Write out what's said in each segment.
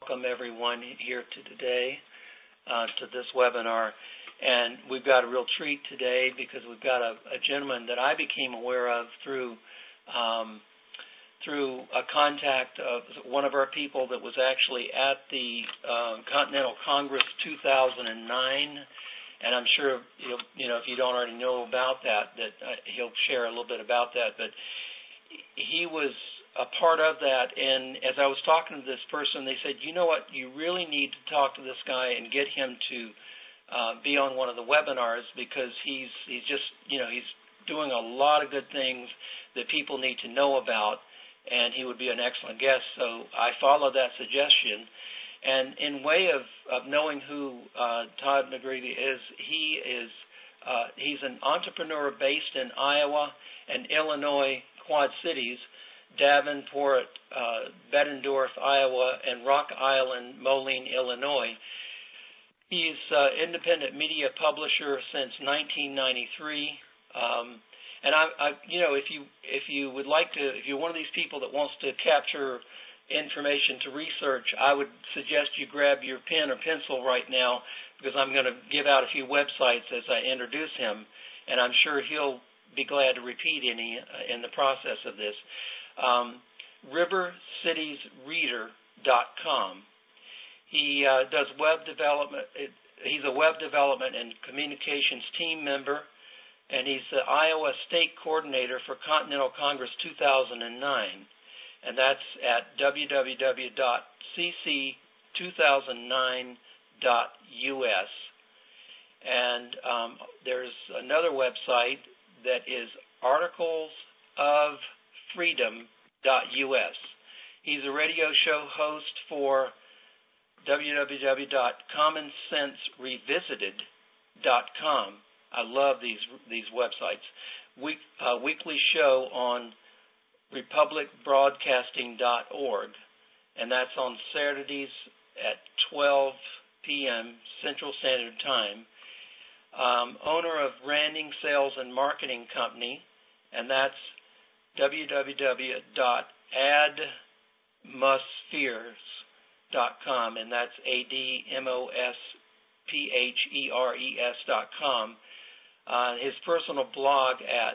welcome everyone here today to this webinar. And we've got a real treat today because we've got a gentleman that I became aware of through a contact of one of our people that was actually at the Continental Congress 2009. And I'm sure, if you don't already know about that he'll share a little bit about that. But he was a part of that, and as I was talking to this person, they said, you know what, you really need to talk to this guy and get him to be on one of the webinars because he's just, he's doing a lot of good things that people need to know about, and he would be an excellent guest. So I followed that suggestion. And in way of knowing who Todd McGreevy is, he's an entrepreneur based in Iowa and Illinois Quad Cities, Davenport, Bettendorf, Iowa, and Rock Island, Moline, Illinois. He's independent media publisher since 1993. And if you would like to, if you're one of these people that wants to capture information to research, I would suggest you grab your pen or pencil right now because I'm going to give out a few websites as I introduce him, and I'm sure he'll be glad to repeat any in the process of this. RiverCitiesReader.com. He does web development. He's a web development and communications team member, and he's the Iowa State Coordinator for Continental Congress 2009. And that's at www.cc2009.us. And there's another website that is articlesofreedom.us. He's a radio show host for www.commonsenserevisited.com. I love these websites. Weekly show on republicbroadcasting.org, and that's on Saturdays at 12 p.m. Central Standard Time. Owner of Branding, Sales, and Marketing Company, and that's www.admospheres.com, and that's ADMOSPHERES.com. His personal blog at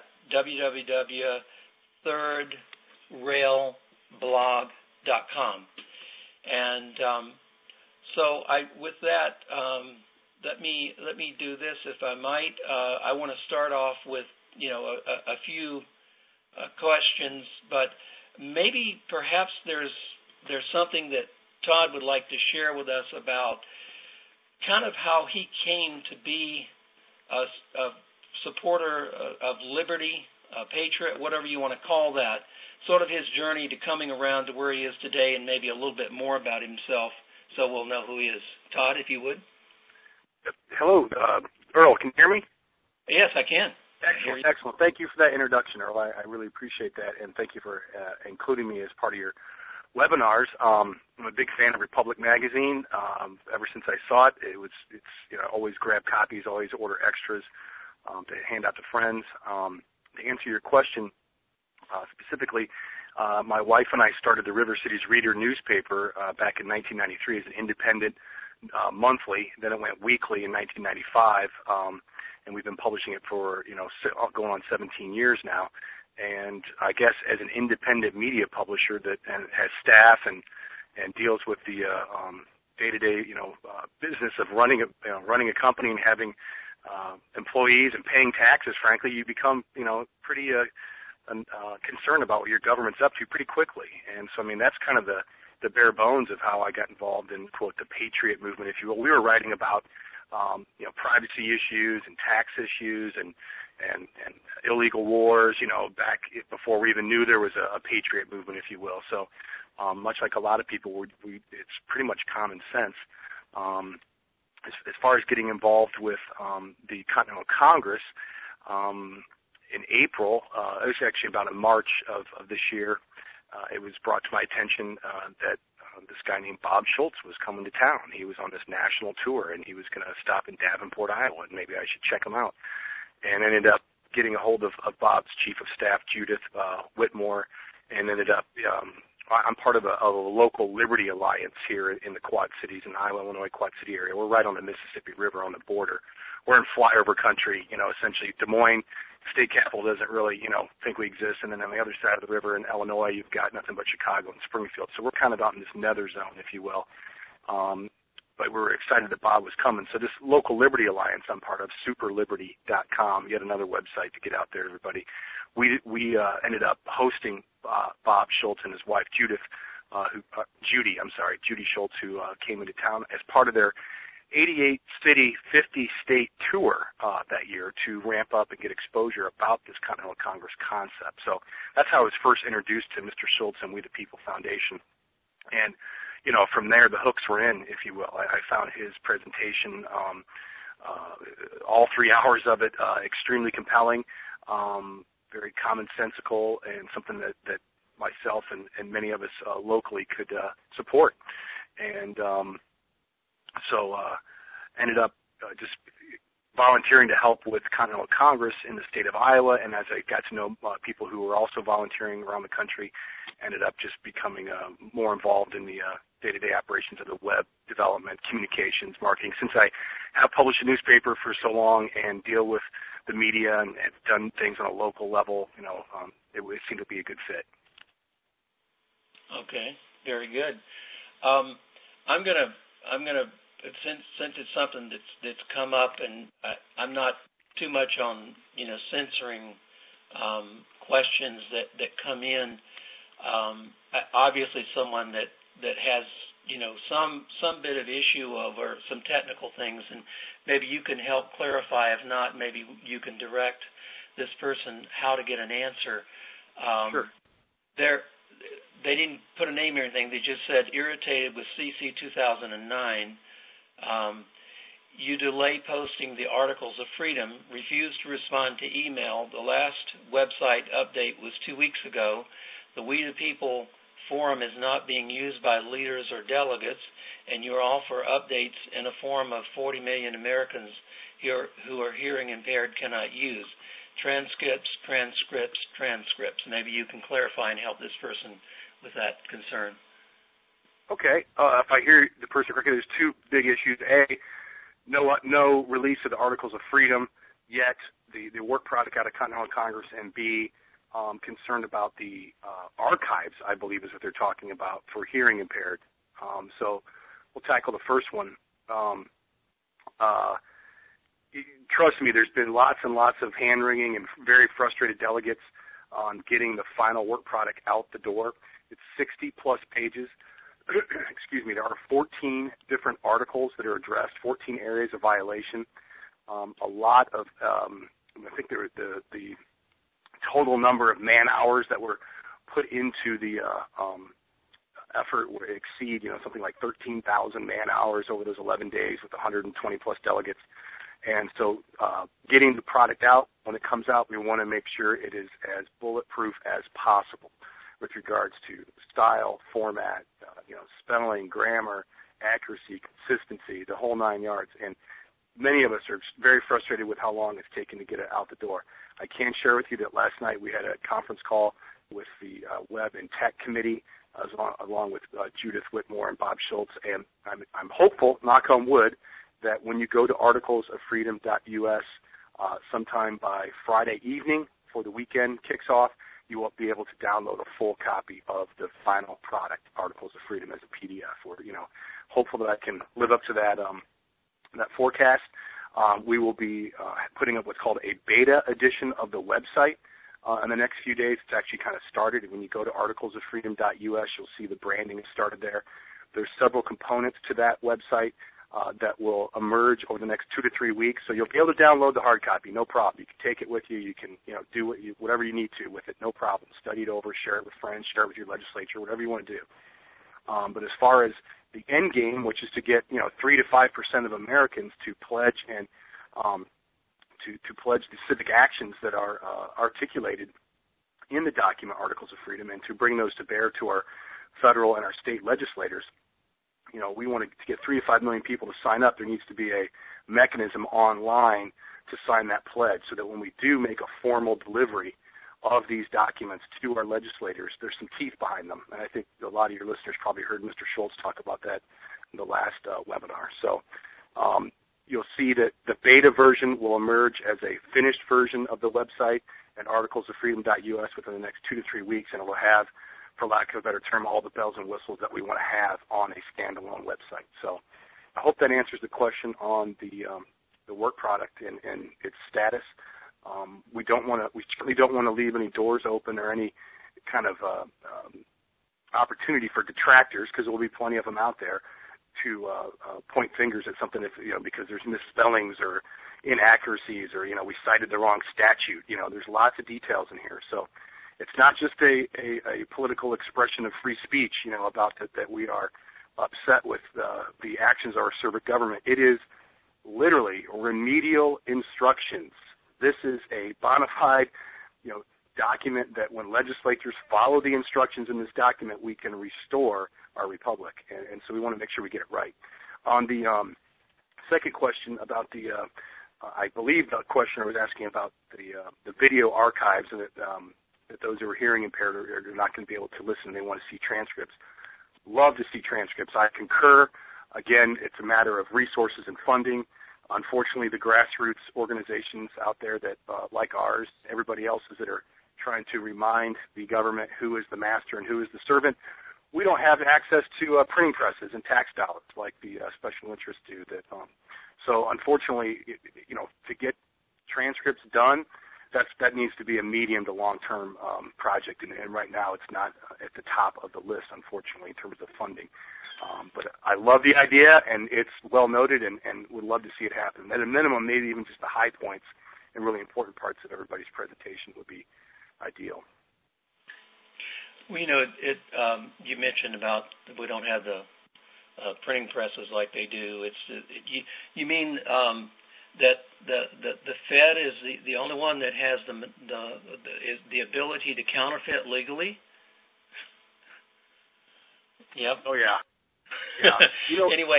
www.thirdrailblog.com. And with that, let me do this, if I might. I want to start off with a few questions, but maybe perhaps there's something that Todd would like to share with us about kind of how he came to be a supporter of liberty, a patriot, whatever you want to call that, sort of his journey to coming around to where he is today, and maybe a little bit more about himself so we'll know who he is. Todd, if you would. Hello, Earl, can you hear me? Yes, I can. Excellent. Thank you for that introduction, Earl. I really appreciate that, and thank you for including me as part of your webinars. I'm a big fan of Republic Magazine. Ever since I saw it, it's always grab copies, always order extras to hand out to friends. To answer your question specifically, my wife and I started the River Cities Reader newspaper back in 1993 as an independent monthly. Then it went weekly in 1995, and we've been publishing it for going on 17 years now. And I guess as an independent media publisher that has staff and deals with the day-to-day business of running a company and having employees and paying taxes, frankly, you become pretty concerned about what your government's up to pretty quickly. And so that's kind of the bare bones of how I got involved in, quote, the patriot movement, if you will. We were writing about privacy issues and tax issues and illegal wars, back before we even knew there was a patriot movement, if you will. So much like a lot of people, it's pretty much common sense. As far as getting involved with the Continental Congress, in April, it was actually about in March of this year, it was brought to my attention that this guy named Bob Schultz was coming to town. He was on this national tour, and he was going to stop in Davenport, Iowa, and maybe I should check him out. And I ended up getting a hold of Bob's chief of staff, Judith Whitmore, and ended up I'm part of a local Liberty Alliance here in the Quad Cities, in the Iowa, Illinois Quad City area. We're right on the Mississippi River on the border. We're in flyover country, essentially. Des Moines, state capital, doesn't really, think we exist. And then on the other side of the river in Illinois, you've got nothing but Chicago and Springfield. So we're kind of out in this nether zone, if you will. But we were excited that Bob was coming. So this local Liberty Alliance I'm part of, superliberty.com, yet another website to get out there, everybody. We ended up hosting Bob Schultz and his wife Judy Schultz, who came into town as part of their 88-city, 50-state tour that year to ramp up and get exposure about this Continental Congress concept. So that's how I was first introduced to Mr. Schultz and We the People Foundation. And, from there, the hooks were in, if you will. I found his presentation, all 3 hours of it, extremely compelling, very commonsensical, and something that myself and many of us locally could support. And so ended up just volunteering to help with Continental Congress in the state of Iowa, and as I got to know people who were also volunteering around the country, ended up just becoming more involved in the day-to-day operations of the web development, communications, marketing. Since I have published a newspaper for so long and deal with the media and done things on a local level, it seemed to be a good fit. Okay, very good. I'm gonna since it's something that's come up, and I'm not too much on censoring questions that come in. Obviously, someone that has some bit of issue over some technical things, and maybe you can help clarify. If not, maybe you can direct this person how to get an answer. Sure. They didn't put a name or anything. They just said irritated with CC 2009. You delay posting the Articles of Freedom, refused to respond to email. The last website update was 2 weeks ago. The We the People forum is not being used by leaders or delegates, and you all for updates in a forum of 40 million Americans who are hearing impaired cannot use. Transcripts. Maybe you can clarify and help this person with that concern. Okay. If I hear the person correctly, there's two big issues. A, no release of the Articles of Freedom yet, the work product out of Continental Congress, and B, concerned about the archives, I believe is what they're talking about, for hearing impaired. So we'll tackle the first one. Trust me, there's been lots and lots of hand-wringing and very frustrated delegates on getting the final work product out the door. It's 60-plus pages. Excuse me, there are 14 different articles that are addressed, 14 areas of violation. A lot of, I think the total number of man-hours that were put into the effort would exceed, something like 13,000 man-hours over those 11 days with 120-plus delegates. And so getting the product out, when it comes out, we want to make sure it is as bulletproof as possible with regards to style, format, spelling, grammar, accuracy, consistency, the whole 9 yards. And many of us are very frustrated with how long it's taken to get it out the door. I can share with you that last night we had a conference call with the Web and Tech Committee, along with Judith Whitmore and Bob Schultz, and I'm hopeful, knock on wood, that when you go to articlesoffreedom.us sometime by Friday evening before the weekend kicks off, you will be able to download a full copy of the final product, Articles of Freedom, as a PDF. We're, hopeful that I can live up to that forecast. We will be putting up what's called a beta edition of the website in the next few days. It's actually kind of started. When you go to articlesoffreedom.us, you'll see the branding started there. There's several components to that website that will emerge over the next 2 to 3 weeks. So you'll be able to download the hard copy, no problem. You can take it with you. You can, do whatever you need to with it, no problem. Study it over, share it with friends, share it with your legislature, whatever you want to do. But as far as the end game, which is to get 3 to 5% of Americans to pledge and to pledge the civic actions that are articulated in the document Articles of Freedom, and to bring those to bear to our federal and our state legislators. We want to get 3 to 5 million people to sign up. There needs to be a mechanism online to sign that pledge, so that when we do make a formal delivery of these documents to our legislators. There's some teeth behind them, and I think a lot of your listeners probably heard Mr. Schultz talk about that in the last webinar. So you'll see that the beta version will emerge as a finished version of the website at articlesofreedom.us within the next 2 to 3 weeks, and it will have, for lack of a better term, all the bells and whistles that we want to have on a standalone website. So I hope that answers the question on the work product and its status. We certainly don't want to leave any doors open or any kind of opportunity for detractors, because there will be plenty of them out there to point fingers at something because there's misspellings or inaccuracies or we cited the wrong statute. There's lots of details in here. So it's not just a political expression of free speech, about that we are upset with the actions of our servant government. It is literally remedial instructions. This is a bona fide, document that when legislatures follow the instructions in this document, we can restore our republic. And so we want to make sure we get it right. On the second question about I believe the questioner was asking about the video archives, and that those who are hearing impaired are not going to be able to listen. They want to see transcripts. Love to see transcripts. I concur. Again, it's a matter of resources and funding. Unfortunately, the grassroots organizations out there that, like ours, everybody else's that are trying to remind the government who is the master and who is the servant, we don't have access to printing presses and tax dollars like the special interests do. So unfortunately, to get transcripts done, that needs to be a medium to long-term project, and right now it's not at the top of the list, unfortunately, in terms of funding. But I love the idea, and it's well noted, and would love to see it happen. At a minimum, maybe even just the high points and really important parts of everybody's presentation would be ideal. Well, you mentioned about we don't have the printing presses like they do. You mean that the Fed is the only one that has the ability to counterfeit legally? Yep. Oh yeah. Yeah. Anyway.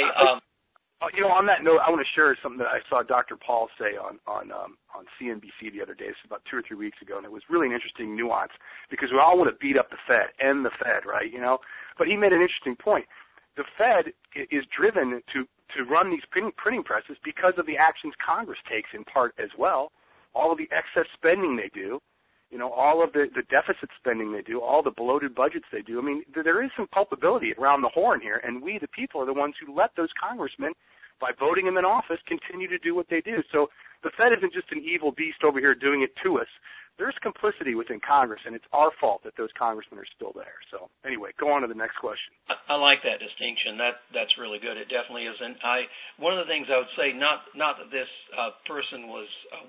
On that note, I want to share something that I saw Dr. Paul say on CNBC the other day. This is about 2 or 3 weeks ago, and it was really an interesting nuance because we all want to beat up the Fed, right? But he made an interesting point. The Fed is driven to run these printing presses because of the actions Congress takes in part as well, all of the excess spending they do, all of the deficit spending they do, all the bloated budgets they do. I mean, there is some culpability around the horn here, and we, the people, are the ones who let those congressmen, by voting them in office, continue to do what they do. So the Fed isn't just an evil beast over here doing it to us. There's complicity within Congress, and it's our fault that those congressmen are still there. So anyway, go on to the next question. I like that distinction. That's really good. It definitely is. And one of the things I would say, not that this person was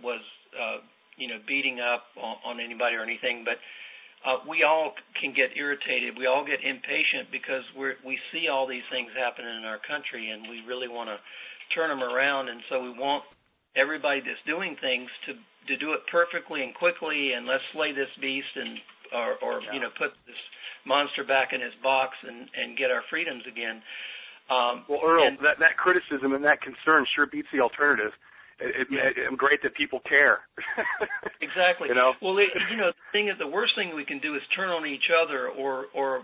beating up on anybody or anything, but we all can get irritated. We all get impatient because we see all these things happening in our country, and we really want to turn them around. And so we want everybody that's doing things to do it perfectly and quickly, and let's slay this beast or put this monster back in his box and get our freedoms again. Well, Earl, that criticism and that concern sure beats the alternative. It's great that people care. Exactly. Well, the thing is, the worst thing we can do is turn on each other or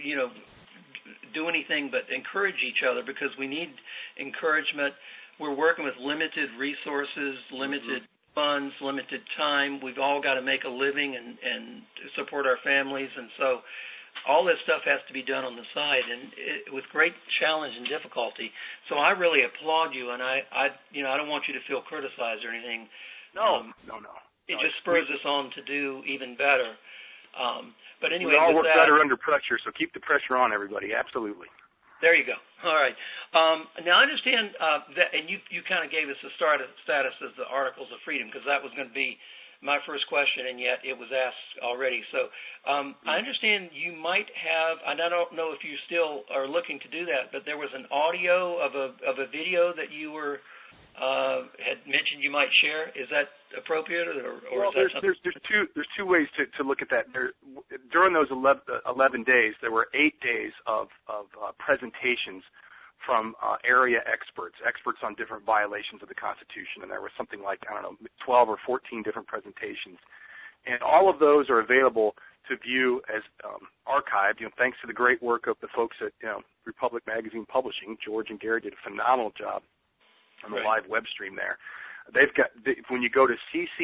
do anything but encourage each other, because we need encouragement. We're working with limited resources, limited funds, limited time. We've all got to make a living and support our families, and so all this stuff has to be done on the side, and with great challenge and difficulty. So I really applaud you, and I don't want you to feel criticized or anything. No. It just spurs us on to do even better. But anyway, we all work better under pressure, so keep the pressure on, everybody. Absolutely. There you go. All right. Now I understand that, and you kind of gave us the status as the Articles of Freedom, because that was going to be my first question, and yet it was asked already. So I understand you might have, and I don't know if you still are looking to do that, but there was an audio of a video that you had mentioned you might share. Is that appropriate, or well, is that something? There's two ways to look at that. During those 11 days, there were 8 days of presentations from area experts on different violations of the Constitution, and there was something like, 12 or 14 different presentations. And all of those are available to view as archived, thanks to the great work of the folks at Republic Magazine Publishing. George and Gary did a phenomenal job on the live web stream there. They've got, when you go to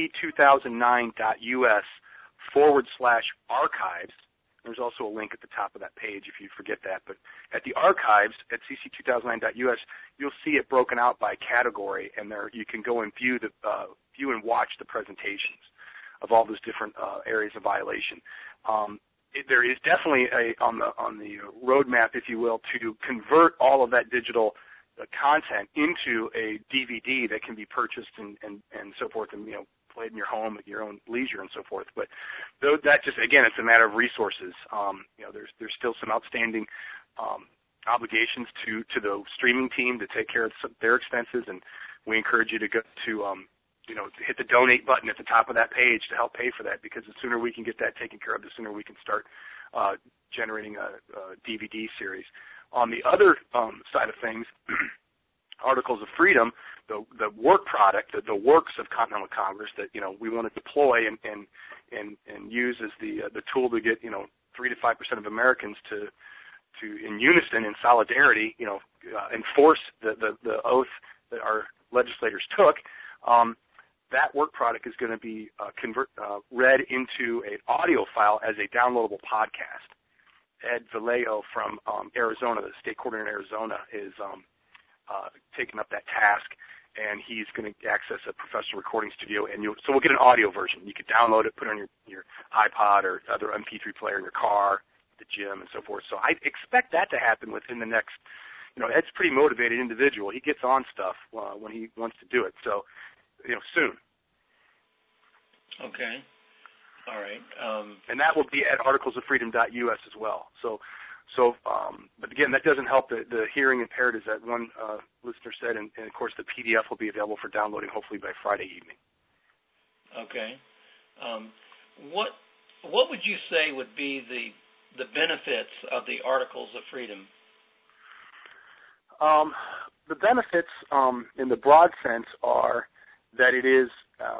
cc2009.us/archives, there's also a link at the top of that page if you forget that. But at the archives at cc2009.us, you'll see it broken out by category, and there you can go and view and watch the presentations of all those different areas of violation. There is definitely on the roadmap, if you will, to convert all of that digital content into a DVD that can be purchased and so forth, and played in your home at your own leisure and so forth. But that just, again, it's a matter of resources. There's still some outstanding obligations to the streaming team to take care of their expenses, and we encourage you to go to hit the donate button at the top of that page to help pay for that, because the sooner we can get that taken care of, the sooner we can start generating a DVD series. On the other side of things, Articles of Freedom, the work product, the works of Continental Congress that we want to deploy and use as the tool to get 3 to 5% of Americans to in unison, in solidarity, enforce the oath that our legislators took. That work product is going to be read into an audio file as a downloadable podcast. Ed Vallejo from Arizona, the state coordinator in Arizona, is taking up that task, and he's going to access a professional recording studio, so we'll get an audio version. You can download it, put it on your iPod or other MP3 player in your car, the gym, and so forth. So I expect that to happen within the next, Ed's a pretty motivated individual. He gets on stuff when he wants to do it. So, soon. Okay. All right. And that will be at articlesoffreedom.us as well. But again, that doesn't help the hearing impaired, as that one listener said, and of course the PDF will be available for downloading hopefully by Friday evening. Okay. What would you say would be the benefits of the Articles of Freedom? The benefits, in the broad sense, are that it is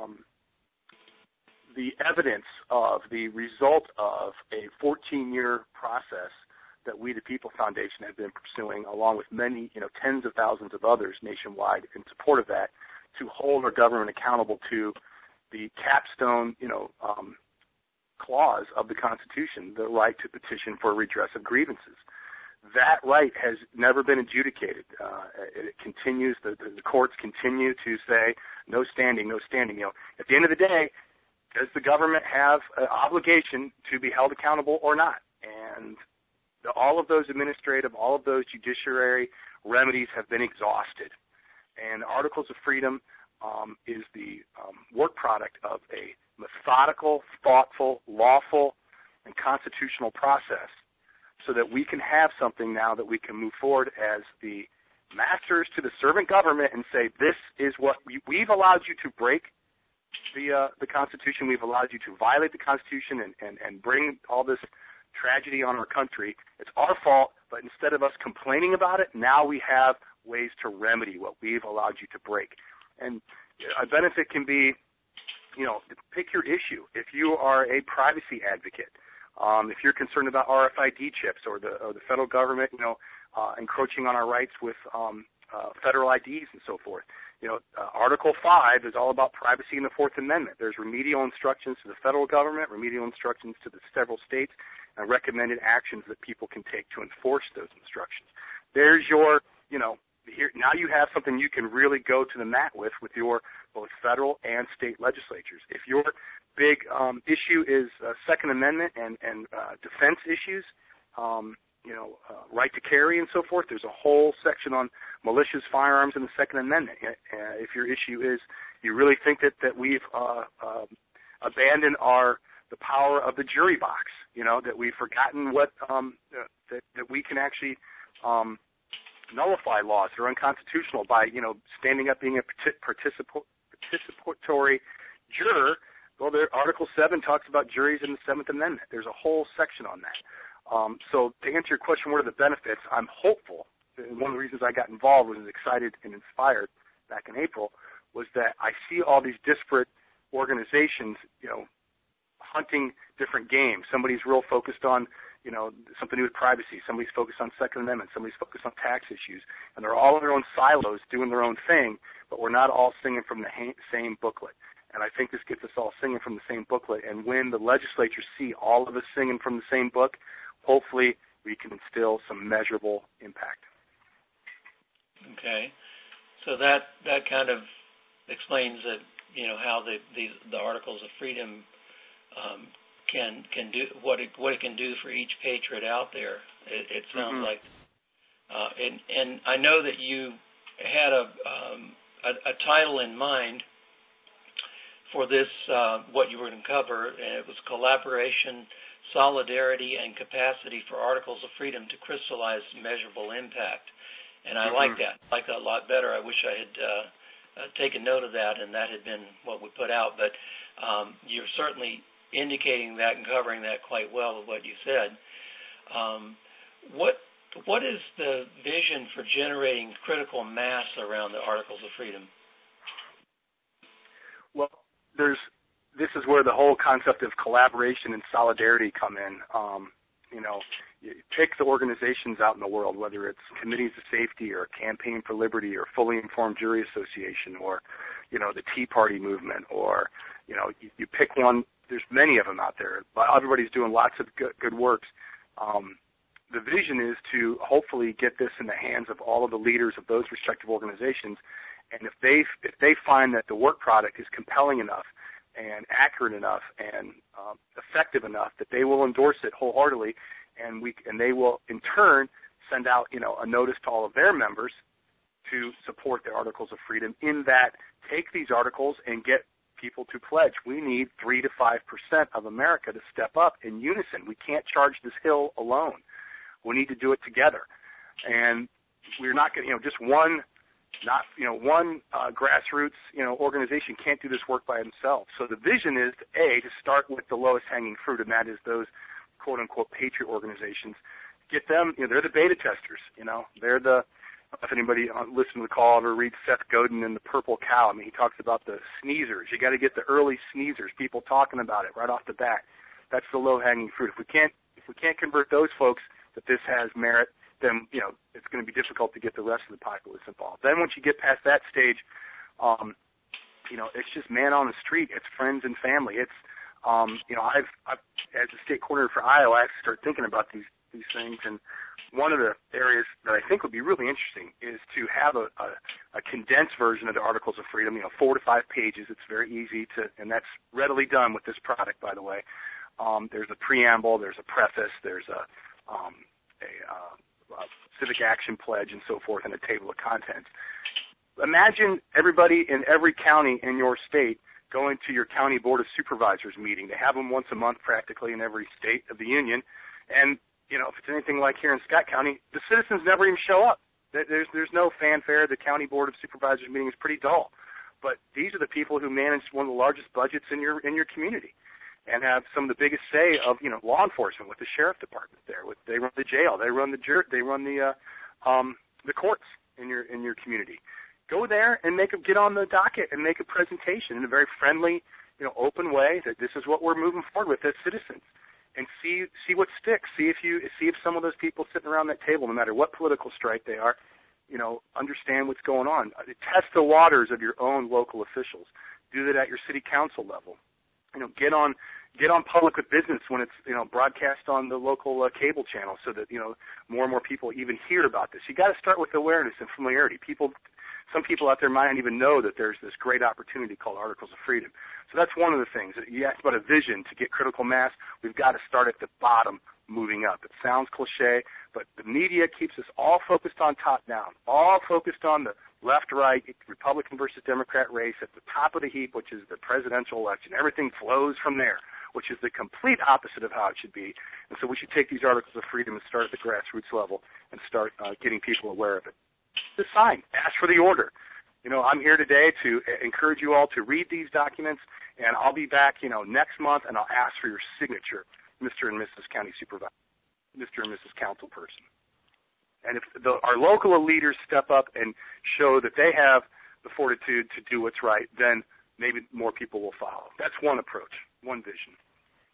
the evidence of the result of a 14-year process that We the People Foundation have been pursuing, along with many, tens of thousands of others nationwide in support of that, to hold our government accountable to the capstone, clause of the Constitution, the right to petition for redress of grievances. That right has never been adjudicated. It continues. The courts continue to say no standing, no standing. At the end of the day, does the government have an obligation to be held accountable or not? And all of those administrative, all of those judiciary remedies have been exhausted. And Articles of Freedom is the work product of a methodical, thoughtful, lawful, and constitutional process, so that we can have something now that we can move forward as the masters to the servant government and say, this is what we've allowed you to break the Constitution. We've allowed you to violate the Constitution and bring all this tragedy on our country. It's our fault, but instead of us complaining about it, now we have ways to remedy what we've allowed you to break. And a benefit can be, pick your issue. If you are a privacy advocate, if you're concerned about RFID chips or the federal government, encroaching on our rights with federal IDs and so forth, Article 5 is all about privacy in the Fourth Amendment. There's remedial instructions to the federal government, remedial instructions to the several states, and recommended actions that people can take to enforce those instructions. There's your, here, now you have something you can really go to the mat with your both federal and state legislatures. If your big issue is Second Amendment and defense issues, right to carry and so forth, there's a whole section on malicious firearms in the Second Amendment. If your issue is you really think that we've abandoned the power of the jury box, that we've forgotten what that we can actually nullify laws that are unconstitutional by standing up being a participatory juror. Well, Article 7 talks about juries in the Seventh Amendment. There's a whole section on that. So to answer your question, what are the benefits? I'm hopeful. And one of the reasons I got involved, was excited and inspired back in April, was that I see all these disparate organizations, hunting different game. Somebody's real focused on, something to do with privacy. Somebody's focused on Second Amendment. Somebody's focused on tax issues. And they're all in their own silos doing their own thing, but we're not all singing from the same booklet. And I think this gets us all singing from the same booklet. And when the legislature see all of us singing from the same book, hopefully we can instill some measurable impact. Okay. So that kind of explains that, how the Articles of Freedom can do what it can do for each patriot out there. It sounds like, and I know that you had a title in mind for this, what you were going to cover, and it was Collaboration, Solidarity, and Capacity for Articles of Freedom to Crystallize Measurable Impact. And I like that. I like that a lot better. I wish I had taken note of that, and that had been what we put out. But you're certainly indicating that and covering that quite well with what you said. What is the vision for generating critical mass around the Articles of Freedom? Well, this is where the whole concept of collaboration and solidarity come in. You pick the organizations out in the world, whether it's Committees of Safety or Campaign for Liberty or Fully Informed Jury Association or, the Tea Party movement or, you pick one. There's many of them out there, but everybody's doing lots of good works. The vision is to hopefully get this in the hands of all of the leaders of those respective organizations, and if they find that the work product is compelling enough and accurate enough and effective enough that they will endorse it wholeheartedly, and they will in turn send out a notice to all of their members to support the Articles of Freedom. In that, take these articles and get people to pledge. We need 3 to 5% of America to step up in unison. We can't charge this hill alone. We need to do it together, and we're not going to just one. One grassroots, organization can't do this work by themselves. So the vision is to start with the lowest hanging fruit, and that is those quote unquote patriot organizations. Get them, they're the beta testers. They're the. If anybody listened to the call ever reads Seth Godin in The Purple Cow, he talks about the sneezers. You got to get the early sneezers, people talking about it right off the bat. That's the low hanging fruit. If we can't convert those folks that this has merit, then it's going to be difficult to get the rest of the populace involved. Then once you get past that stage, it's just man on the street. It's friends and family. It's I've as a state coordinator for Iowa, I have to start thinking about these things. And one of the areas that I think would be really interesting is to have a condensed version of the Articles of Freedom. 4 to 5 pages. It's very easy to, and that's readily done with this product, by the way. There's a preamble. There's a preface. There's a civic action pledge and so forth, and a table of contents. Imagine everybody in every county in your state going to your county board of supervisors meeting. They have them once a month practically in every state of the union. And, if it's anything like here in Scott County, the citizens never even show up. There's no fanfare. The county board of supervisors meeting is pretty dull. But these are the people who manage one of the largest budgets in your community and have some of the biggest say of law enforcement with the sheriff department there. They run the jail, they run the courts in your community. Go there and get on the docket and make a presentation in a very friendly, open way that this is what we're moving forward with as citizens, and see what sticks. See if some of those people sitting around that table, no matter what political stripe they are, understand what's going on. Test the waters of your own local officials. Do that at your city council level. Get on Public with Business when it's broadcast on the local cable channel, so that more and more people even hear about this. You got to start with awareness and familiarity. Some people out there might not even know that there's this great opportunity called Articles of Freedom. So that's one of the things. You asked about a vision to get critical mass. We've got to start at the bottom, moving up. It sounds cliche, but the media keeps us all focused on top down, all focused on the left-right, Republican versus Democrat race at the top of the heap, which is the presidential election. Everything flows from there, which is the complete opposite of how it should be. And so we should take these Articles of Freedom and start at the grassroots level and start getting people aware of it. Just sign. Ask for the order. I'm here today to encourage you all to read these documents, and I'll be back, next month, and I'll ask for your signature, Mr. and Mrs. County Supervisor, Mr. and Mrs. Council Person. And if our local leaders step up and show that they have the fortitude to do what's right, then maybe more people will follow. That's one approach, one vision.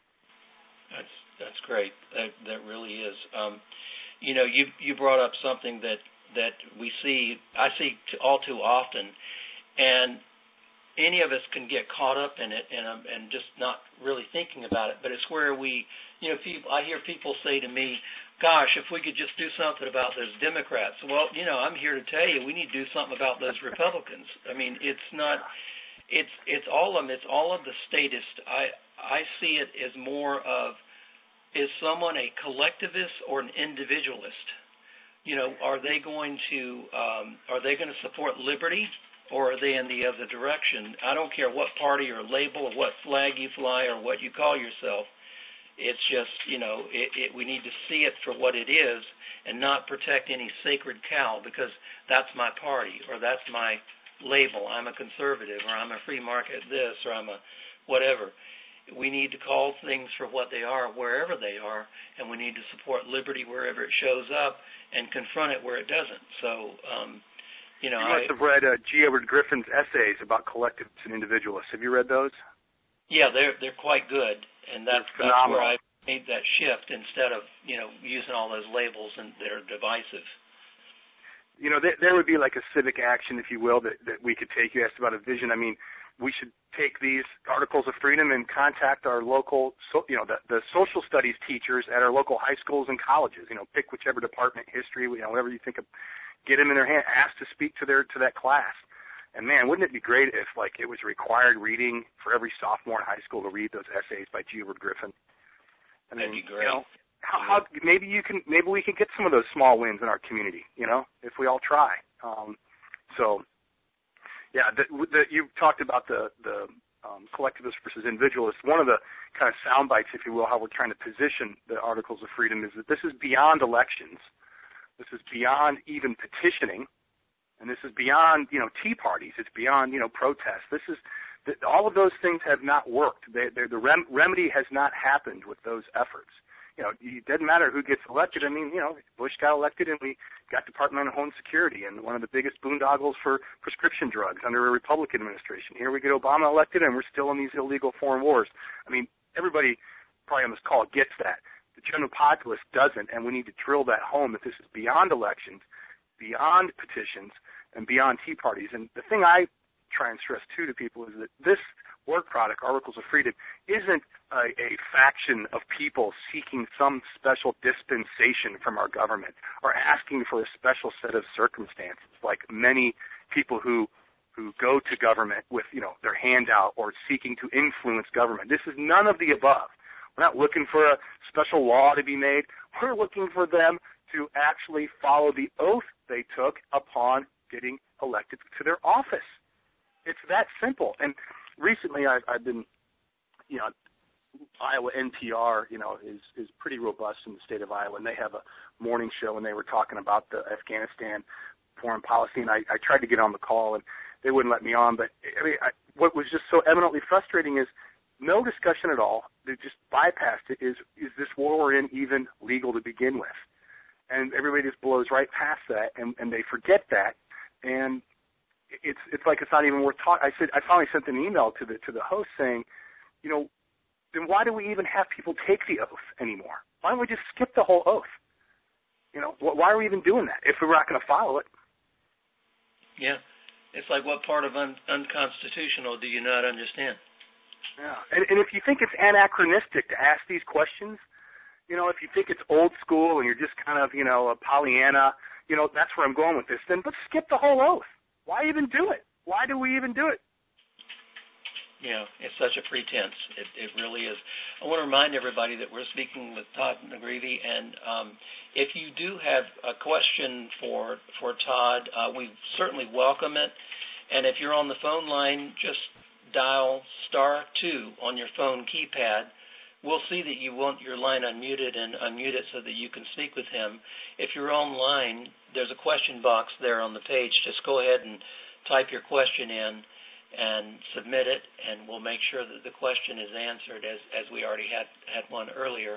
That's great. That really is. You brought up something that I see all too often, and any of us can get caught up in it and just not really thinking about it. But it's where I hear people say to me, "Gosh, if we could just do something about those Democrats." Well, I'm here to tell you we need to do something about those Republicans. I mean, it's not. It's all of them. It's all of the statists. I see it as more of, is someone a collectivist or an individualist? Are they going to support liberty, or are they in the other direction? I don't care what party or label or what flag you fly or what you call yourself. It's just, we need to see it for what it is and not protect any sacred cow because that's my party or that's my label. I'm a conservative or I'm a free market this or I'm a whatever. We need to call things for what they are wherever they are, and we need to support liberty wherever it shows up and confront it where it doesn't. So, you must have read G. Edward Griffin's essays about collectivists and individualists. Have you read those? Yeah, they're quite good, and that's where I made that shift instead of using all those labels and that are divisive. There would be like a civic action, if you will, that we could take. You asked about a vision. I mean, we should take these Articles of Freedom and contact our local, the social studies teachers at our local high schools and colleges. Pick whichever department, history, whatever you think of, get them in their hand, ask to speak to that class. And man, wouldn't it be great if it was required reading for every sophomore in high school to read those essays by G. Edward Griffin? I mean, that'd be great. Maybe we can get some of those small wins in our community. If we all try. Yeah, you talked about the collectivist versus individualist. One of the kind of sound bites, if you will, how we're trying to position the Articles of Freedom is that this is beyond elections. This is beyond even petitioning, and this is beyond tea parties. It's beyond protests. This is all of those things have not worked. The remedy has not happened with those efforts. It doesn't matter who gets elected. I mean, Bush got elected and we got Department of Homeland Security and one of the biggest boondoggles for prescription drugs under a Republican administration. Here we get Obama elected and we're still in these illegal foreign wars. I mean, everybody probably on this call gets that. The general populace doesn't, and we need to drill that home that this is beyond elections, beyond petitions, and beyond tea parties. And the thing I try and stress, too, to people is that this work product, Articles of Freedom, isn't a faction of people seeking some special dispensation from our government or asking for a special set of circumstances like many people who go to government with, their hand out or seeking to influence government. This is none of the above. We're not looking for a special law to be made. We're looking for them to actually follow the oath they took upon getting elected to their office. It's that simple. And recently I've been, Iowa NPR, is pretty robust in the state of Iowa, and they have a morning show, and they were talking about the Afghanistan foreign policy, and I tried to get on the call, and they wouldn't let me on. But what was just so eminently frustrating is no discussion at all. They just bypassed it. Is this war we're in even legal to begin with? And everybody just blows right past that, and they forget that, and it's like it's not even worth talking. I finally sent an email to the host saying, then why do we even have people take the oath anymore? Why don't we just skip the whole oath? Why are we even doing that if we're not going to follow it? Yeah, it's like what part of unconstitutional do you not understand? Yeah, and if you think it's anachronistic to ask these questions, if you think it's old school and you're just kind of, a Pollyanna, that's where I'm going with this, then let's skip the whole oath. Why even do it? Why do we even do it? Yeah, it's such a pretense. It really is. I want to remind everybody that we're speaking with Todd McGreevy, and if you do have a question for Todd, we certainly welcome it. And if you're on the phone line, just dial *2 on your phone keypad. We'll see that you want your line unmuted and unmute it so that you can speak with him. If you're online, there's a question box there on the page. Just go ahead and type your question in and submit it, and we'll make sure that the question is answered as we already had one earlier.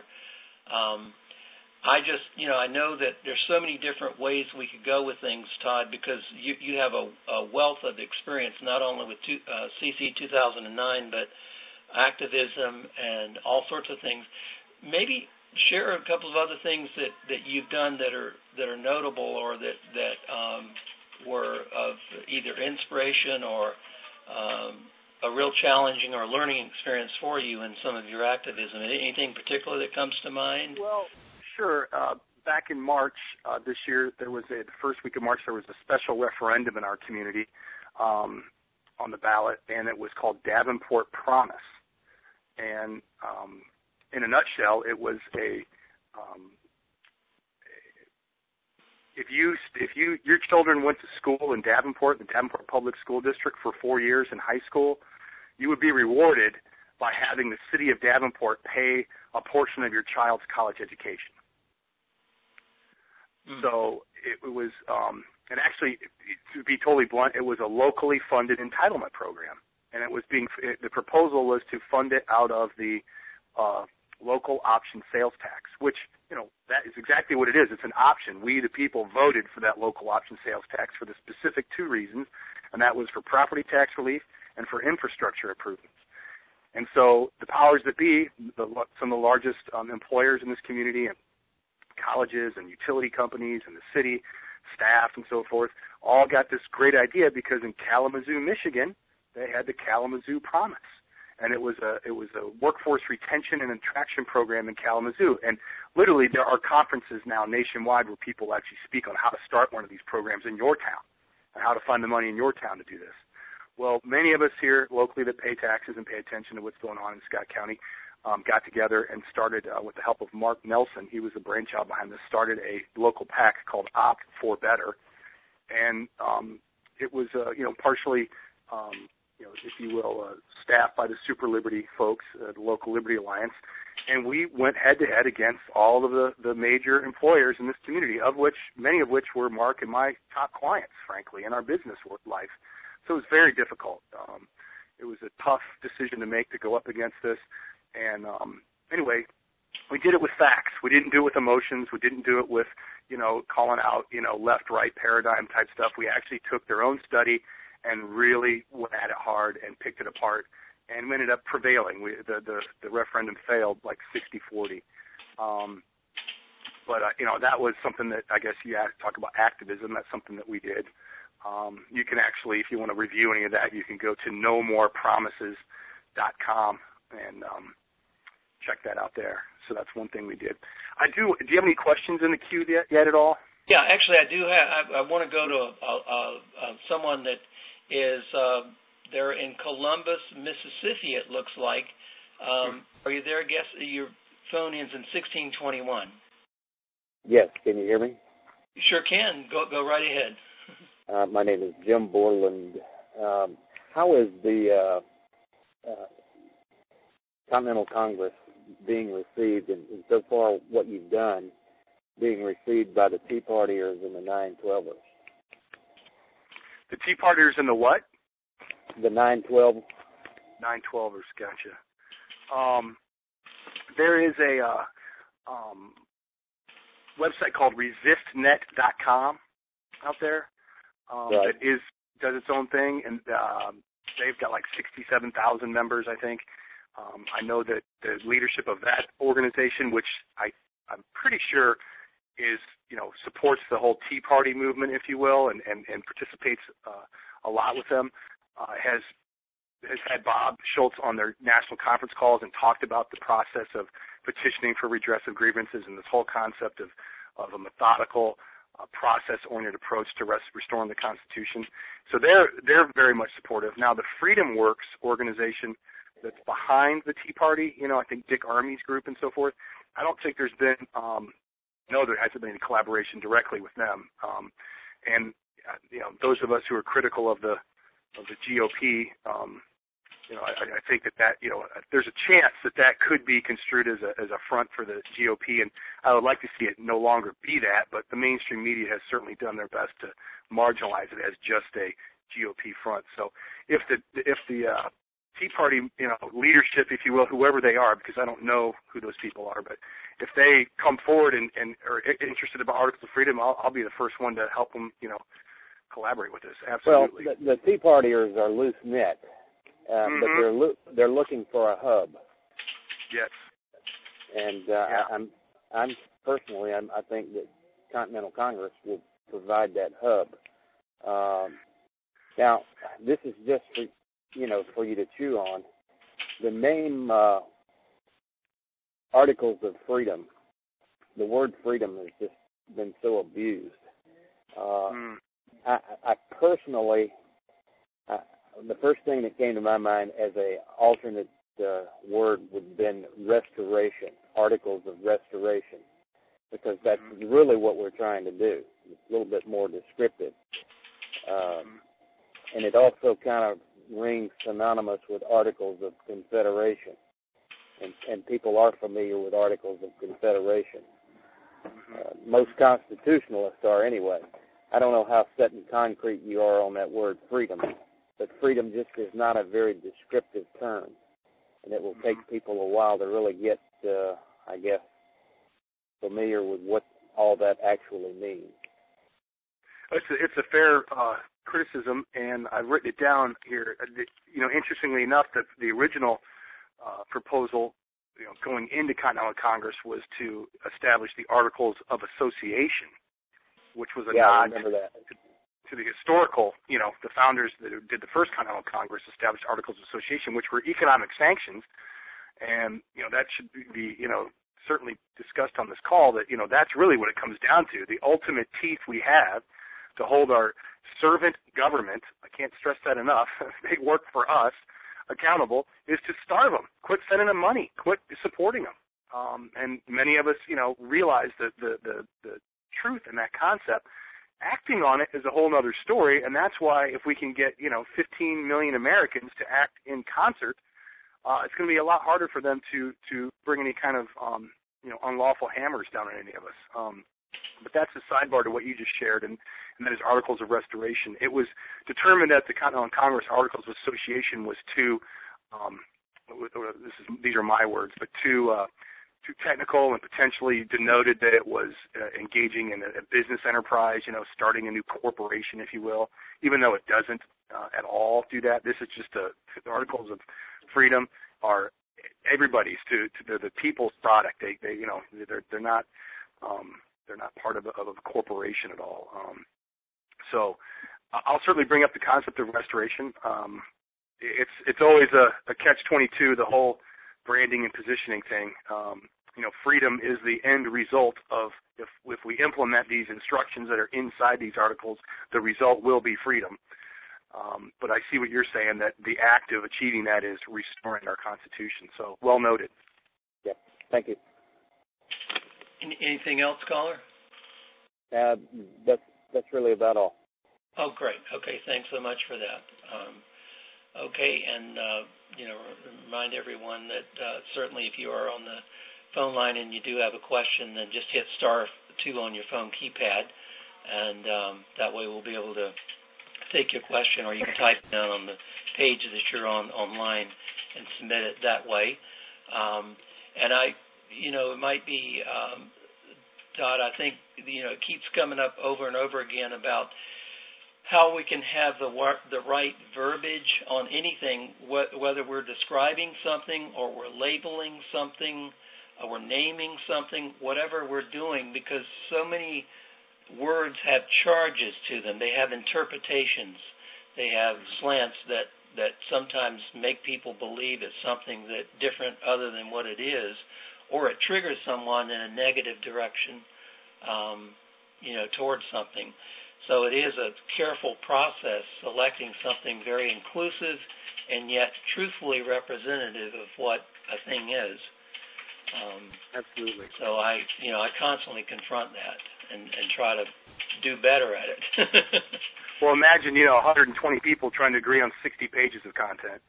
I know that there's so many different ways we could go with things, Todd, because you have a wealth of experience, not only with CC 2009, but activism and all sorts of things. maybe share a couple of other things that you've done that are notable, or that were of either inspiration or a real challenging or learning experience for you in some of your activism. Anything particular that comes to mind? Well, sure. Back in March this year, the first week of March, there was a special referendum in our community on the ballot, and it was called Davenport Promise. And in a nutshell, it was if your children went to school in Davenport, the Davenport Public School District, for 4 years in high school, you would be rewarded by having the city of Davenport pay a portion of your child's college education. So it was, and actually, to be totally blunt, it was a locally funded entitlement program, and the proposal was to fund it out of the local option sales tax, which, that is exactly what it is. It's an option. We, the people, voted for that local option sales tax for the specific two reasons, and that was for property tax relief and for infrastructure improvements. And so the powers that be, some of the largest employers in this community, and colleges and utility companies and the city staff and so forth, all got this great idea because in Kalamazoo, Michigan, they had the Kalamazoo Promise. And it was a workforce retention and attraction program in Kalamazoo. And literally there are conferences now nationwide where people actually speak on how to start one of these programs in your town and how to find the money in your town to do this. Well, many of us here locally that pay taxes and pay attention to what's going on in Scott County got together and started, with the help of Mark Nelson, he was the brainchild behind this, started a local PAC called Opt for Better. And it was, partially, if you will, staffed by the Super Liberty folks, the local Liberty Alliance. And we went head-to-head against all of the major employers in this community, many of which were Mark and my top clients, frankly, in our business life. So it was very difficult. It was a tough decision to make to go up against this. And anyway, we did it with facts. We didn't do it with emotions. We didn't do it with, calling out, left-right paradigm type stuff. We actually took their own study and really went at it hard and picked it apart, and we ended up prevailing. The referendum failed like 60-40. But that was something that I guess you talk about activism. That's something that we did. You can actually, if you want to review any of that, you can go to nomorepromises.com and check that out there. So that's one thing we did. Do you have any questions in the queue yet at all? Yeah, actually, I do have. I want to go to someone that is they're in Columbus, Mississippi. It looks like. Are you there? I guess your phone ends in 1621. Yes. Can you hear me? You sure can. Go right ahead. My name is Jim Borland. How is the Continental Congress being received, and so far what you've done being received by the Tea Partiers and the 912ers? The Tea Partiers and the what? The 912. 912ers, gotcha. There is a website called resistnet.com out there Right. that does its own thing, and they've got like 67,000 members, I think. I know that the leadership of that organization, which I'm pretty sure is, supports the whole Tea Party movement, if you will, and participates a lot with them, has had Bob Schultz on their national conference calls and talked about the process of petitioning for redress of grievances and this whole concept of a methodical, process-oriented approach to restoring the Constitution. So they're very much supportive. Now, the Freedom Works organization that's behind the Tea Party, I think Dick Armey's group and so forth, I don't think there's been there hasn't been any collaboration directly with them. And those of us who are critical of the GOP, I think that there's a chance that could be construed as a front for the GOP, and I would like to see it no longer be that. But the mainstream media has certainly done their best to marginalize it as just a GOP front. So if the Tea Party, leadership, if you will, whoever they are, because I don't know who those people are, but if they come forward and are interested about Articles of Freedom, I'll be the first one to help them, collaborate with this. Absolutely. Well, the Tea Partiers are loose knit, but they're looking for a hub. Yes. And I'm personally, I think that Continental Congress will provide that hub. Now, this is just for you to chew on. The name Articles of Freedom, the word freedom has just been so abused. I personally, the first thing that came to my mind as a alternate word would have been restoration, Articles of Restoration, because that's really what we're trying to do. It's a little bit more descriptive. And it also kind of rings synonymous with Articles of Confederation. And people are familiar with Articles of Confederation. Most constitutionalists are anyway. I don't know how set in concrete you are on that word freedom, but freedom just is not a very descriptive term. And it will take people a while to really get, I guess, familiar with what all that actually means. It's a fair criticism, and I've written it down here. Interestingly enough, that the original proposal, going into Continental Congress, was to establish the Articles of Association, which was a nod to the historical, the founders that did the first Continental Congress established Articles of Association, which were economic sanctions, and that should be certainly discussed on this call. That that's really what it comes down to. The ultimate teeth we have to hold our servant government, I can't stress that enough, they work for us, accountable, is to starve them. Quit sending them money. Quit supporting them. And many of us, realize that the truth in that concept. Acting on it is a whole other story, and that's why if we can get 15 million Americans to act in concert, it's going to be a lot harder for them to bring any kind of unlawful hammers down on any of us. But that's a sidebar to what you just shared, and that is Articles of Restoration. It was determined at the Continental Congress Articles of Association was too, these are my words, but too technical, and potentially denoted that it was engaging in a business enterprise, starting a new corporation, if you will, even though it doesn't at all do that. This is just the Articles of Freedom are everybody's to the people's product. They're not part of a corporation at all. So I'll certainly bring up the concept of restoration. It's always a catch-22, the whole branding and positioning thing. Freedom is the end result of if we implement these instructions that are inside these articles, the result will be freedom. But I see what you're saying, that the act of achieving that is restoring our Constitution. So well noted. Yeah, thank you. Anything else, caller? That's really about all. Oh, great. Okay, thanks so much for that. Okay, and remind everyone that certainly if you are on the phone line and you do have a question, then just hit *2 on your phone keypad, and that way we'll be able to take your question, or you can type it down on the page that you're on online and submit it that way. And it might be, Todd, I think, it keeps coming up over and over again about how we can have the right verbiage on anything, whether we're describing something or we're labeling something or we're naming something, whatever we're doing, because so many words have charges to them. They have interpretations. They have slants that sometimes make people believe it's something that different other than what it is, or it triggers someone in a negative direction, towards something. So it is a careful process selecting something very inclusive and yet truthfully representative of what a thing is. Absolutely. So I constantly confront that and try to do better at it. Well, imagine 120 people trying to agree on 60 pages of content.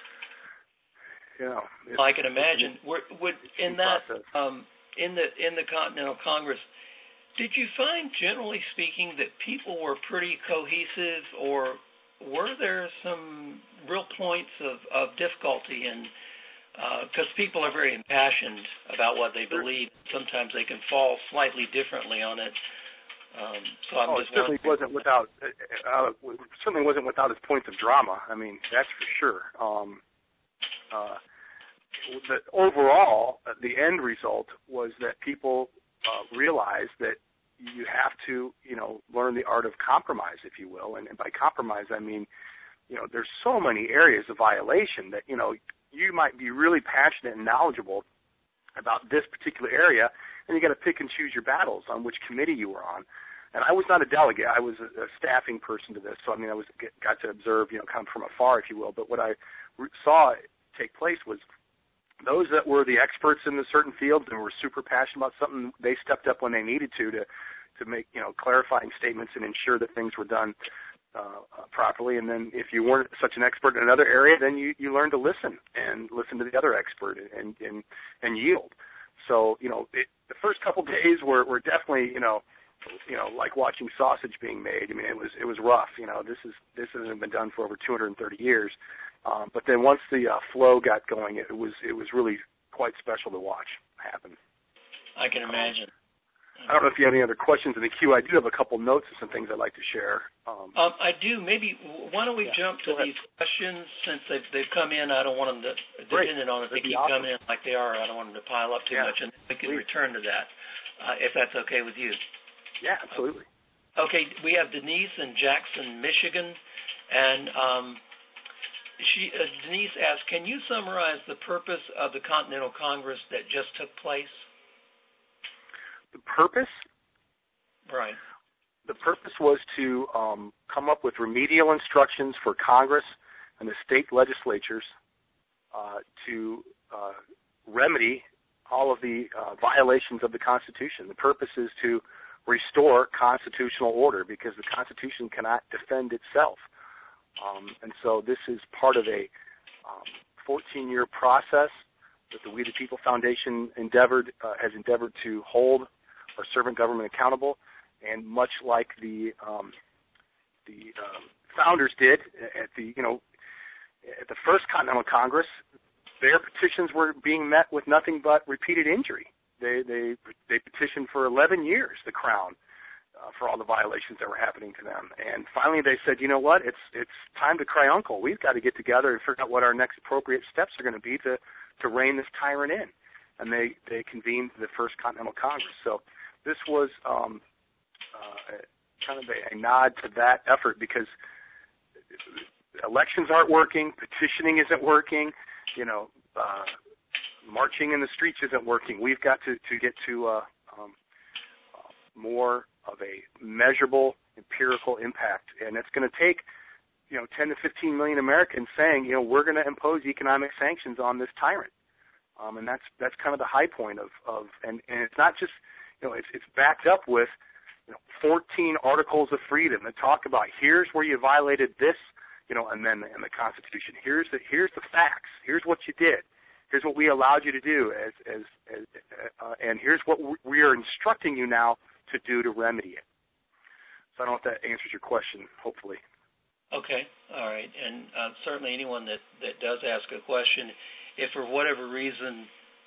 I can imagine. In the Continental Congress, did you find, generally speaking, that people were pretty cohesive, or were there some real points of difficulty in? Because people are very impassioned about what they believe. Sometimes they can fall slightly differently on it. So I'm just certainly wasn't without its points of drama. I mean, that's for sure. overall, the end result was that people realized that you have to, learn the art of compromise, if you will. And by compromise, I mean, there's so many areas of violation that, you might be really passionate and knowledgeable about this particular area, and you got to pick and choose your battles on which committee you were on. And I was not a delegate; I was a staffing person to this. So I mean, got to observe, kind of from afar, if you will. But what I saw take place was those that were the experts in the certain fields and were super passionate about something, they stepped up when they needed to make clarifying statements and ensure that things were done properly. And then if you weren't such an expert in another area, then you learn to listen to the other expert and yield. So the first couple days were definitely like watching sausage being made. I mean, it was rough. This hasn't been done for over 230 years. But then once the flow got going, it was really quite special to watch happen. I can imagine. I don't know if you have any other questions in the queue. I do have a couple notes and some things I'd like to share. I do. Maybe why don't we jump to these questions since they've come in? I don't want them to, depending on if they keep coming in like they are, I don't want them to pile up too much, and we can return to that if that's okay with you. Yeah, absolutely. Okay, we have Denise in Jackson, Michigan, and Denise asks, can you summarize the purpose of the Continental Congress that just took place? The purpose? Right. The purpose was to come up with remedial instructions for Congress and the state legislatures to remedy all of the violations of the Constitution. The purpose is to restore constitutional order because the Constitution cannot defend itself. And so this is part of a 14-year process that the We the People Foundation has endeavored to hold our servant government accountable, and much like the founders did at the first Continental Congress, their petitions were being met with nothing but repeated injury. They petitioned for 11 years the Crown for all the violations that were happening to them, and finally they said, you know what, it's time to cry uncle. We've got to get together and figure out what our next appropriate steps are going to be to rein this tyrant in, and they convened the first Continental Congress. So this was kind of a nod to that effort because elections aren't working, petitioning isn't working, marching in the streets isn't working. We've got to get to more of a measurable, empirical impact, and it's going to take 10 to 15 million Americans saying, we're going to impose economic sanctions on this tyrant, and that's kind of the high point of and it's not just it's backed up with 14 articles of freedom that talk about here's where you violated this amendment in the Constitution. Here's the facts. Here's what you did. Here's what we allowed you to do and here's what we are instructing you now to do to remedy it. So I don't know if that answers your question, hopefully. Okay, all right. And certainly anyone that does ask a question, if for whatever reason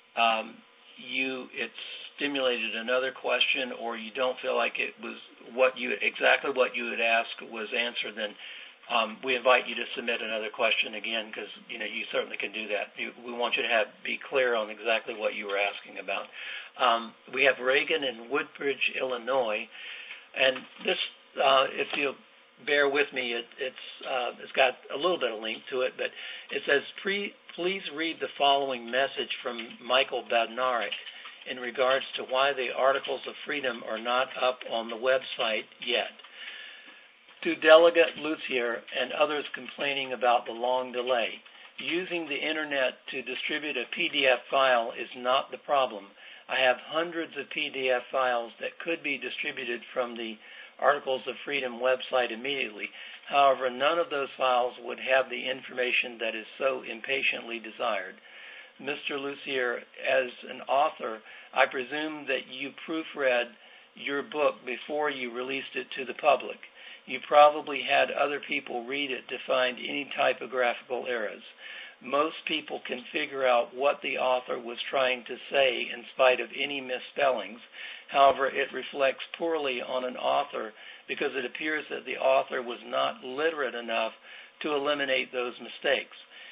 it stimulated another question or you don't feel like it was exactly what you had asked was answered, then we invite you to submit another question again because you certainly can do that. We want you to be clear on exactly what you were asking about. We have Reagan in Woodbridge, Illinois, and this, if you'll bear with me, it's got a little bit of link to it, but it says, please read the following message from Michael Badnarik in regards to why the Articles of Freedom are not up on the website yet. To Delegate Lucier and others complaining about the long delay, using the Internet to distribute a PDF file is not the problem. I have hundreds of PDF files that could be distributed from the Articles of Freedom website immediately. However, none of those files would have the information that is so impatiently desired. Mr. Lucier, as an author, I presume that you proofread your book before you released it to the public. You probably had other people read it to find any typographical errors. Most people can figure out what the author was trying to say in spite of any misspellings. However, it reflects poorly on an author because it appears that the author was not literate enough to eliminate those mistakes.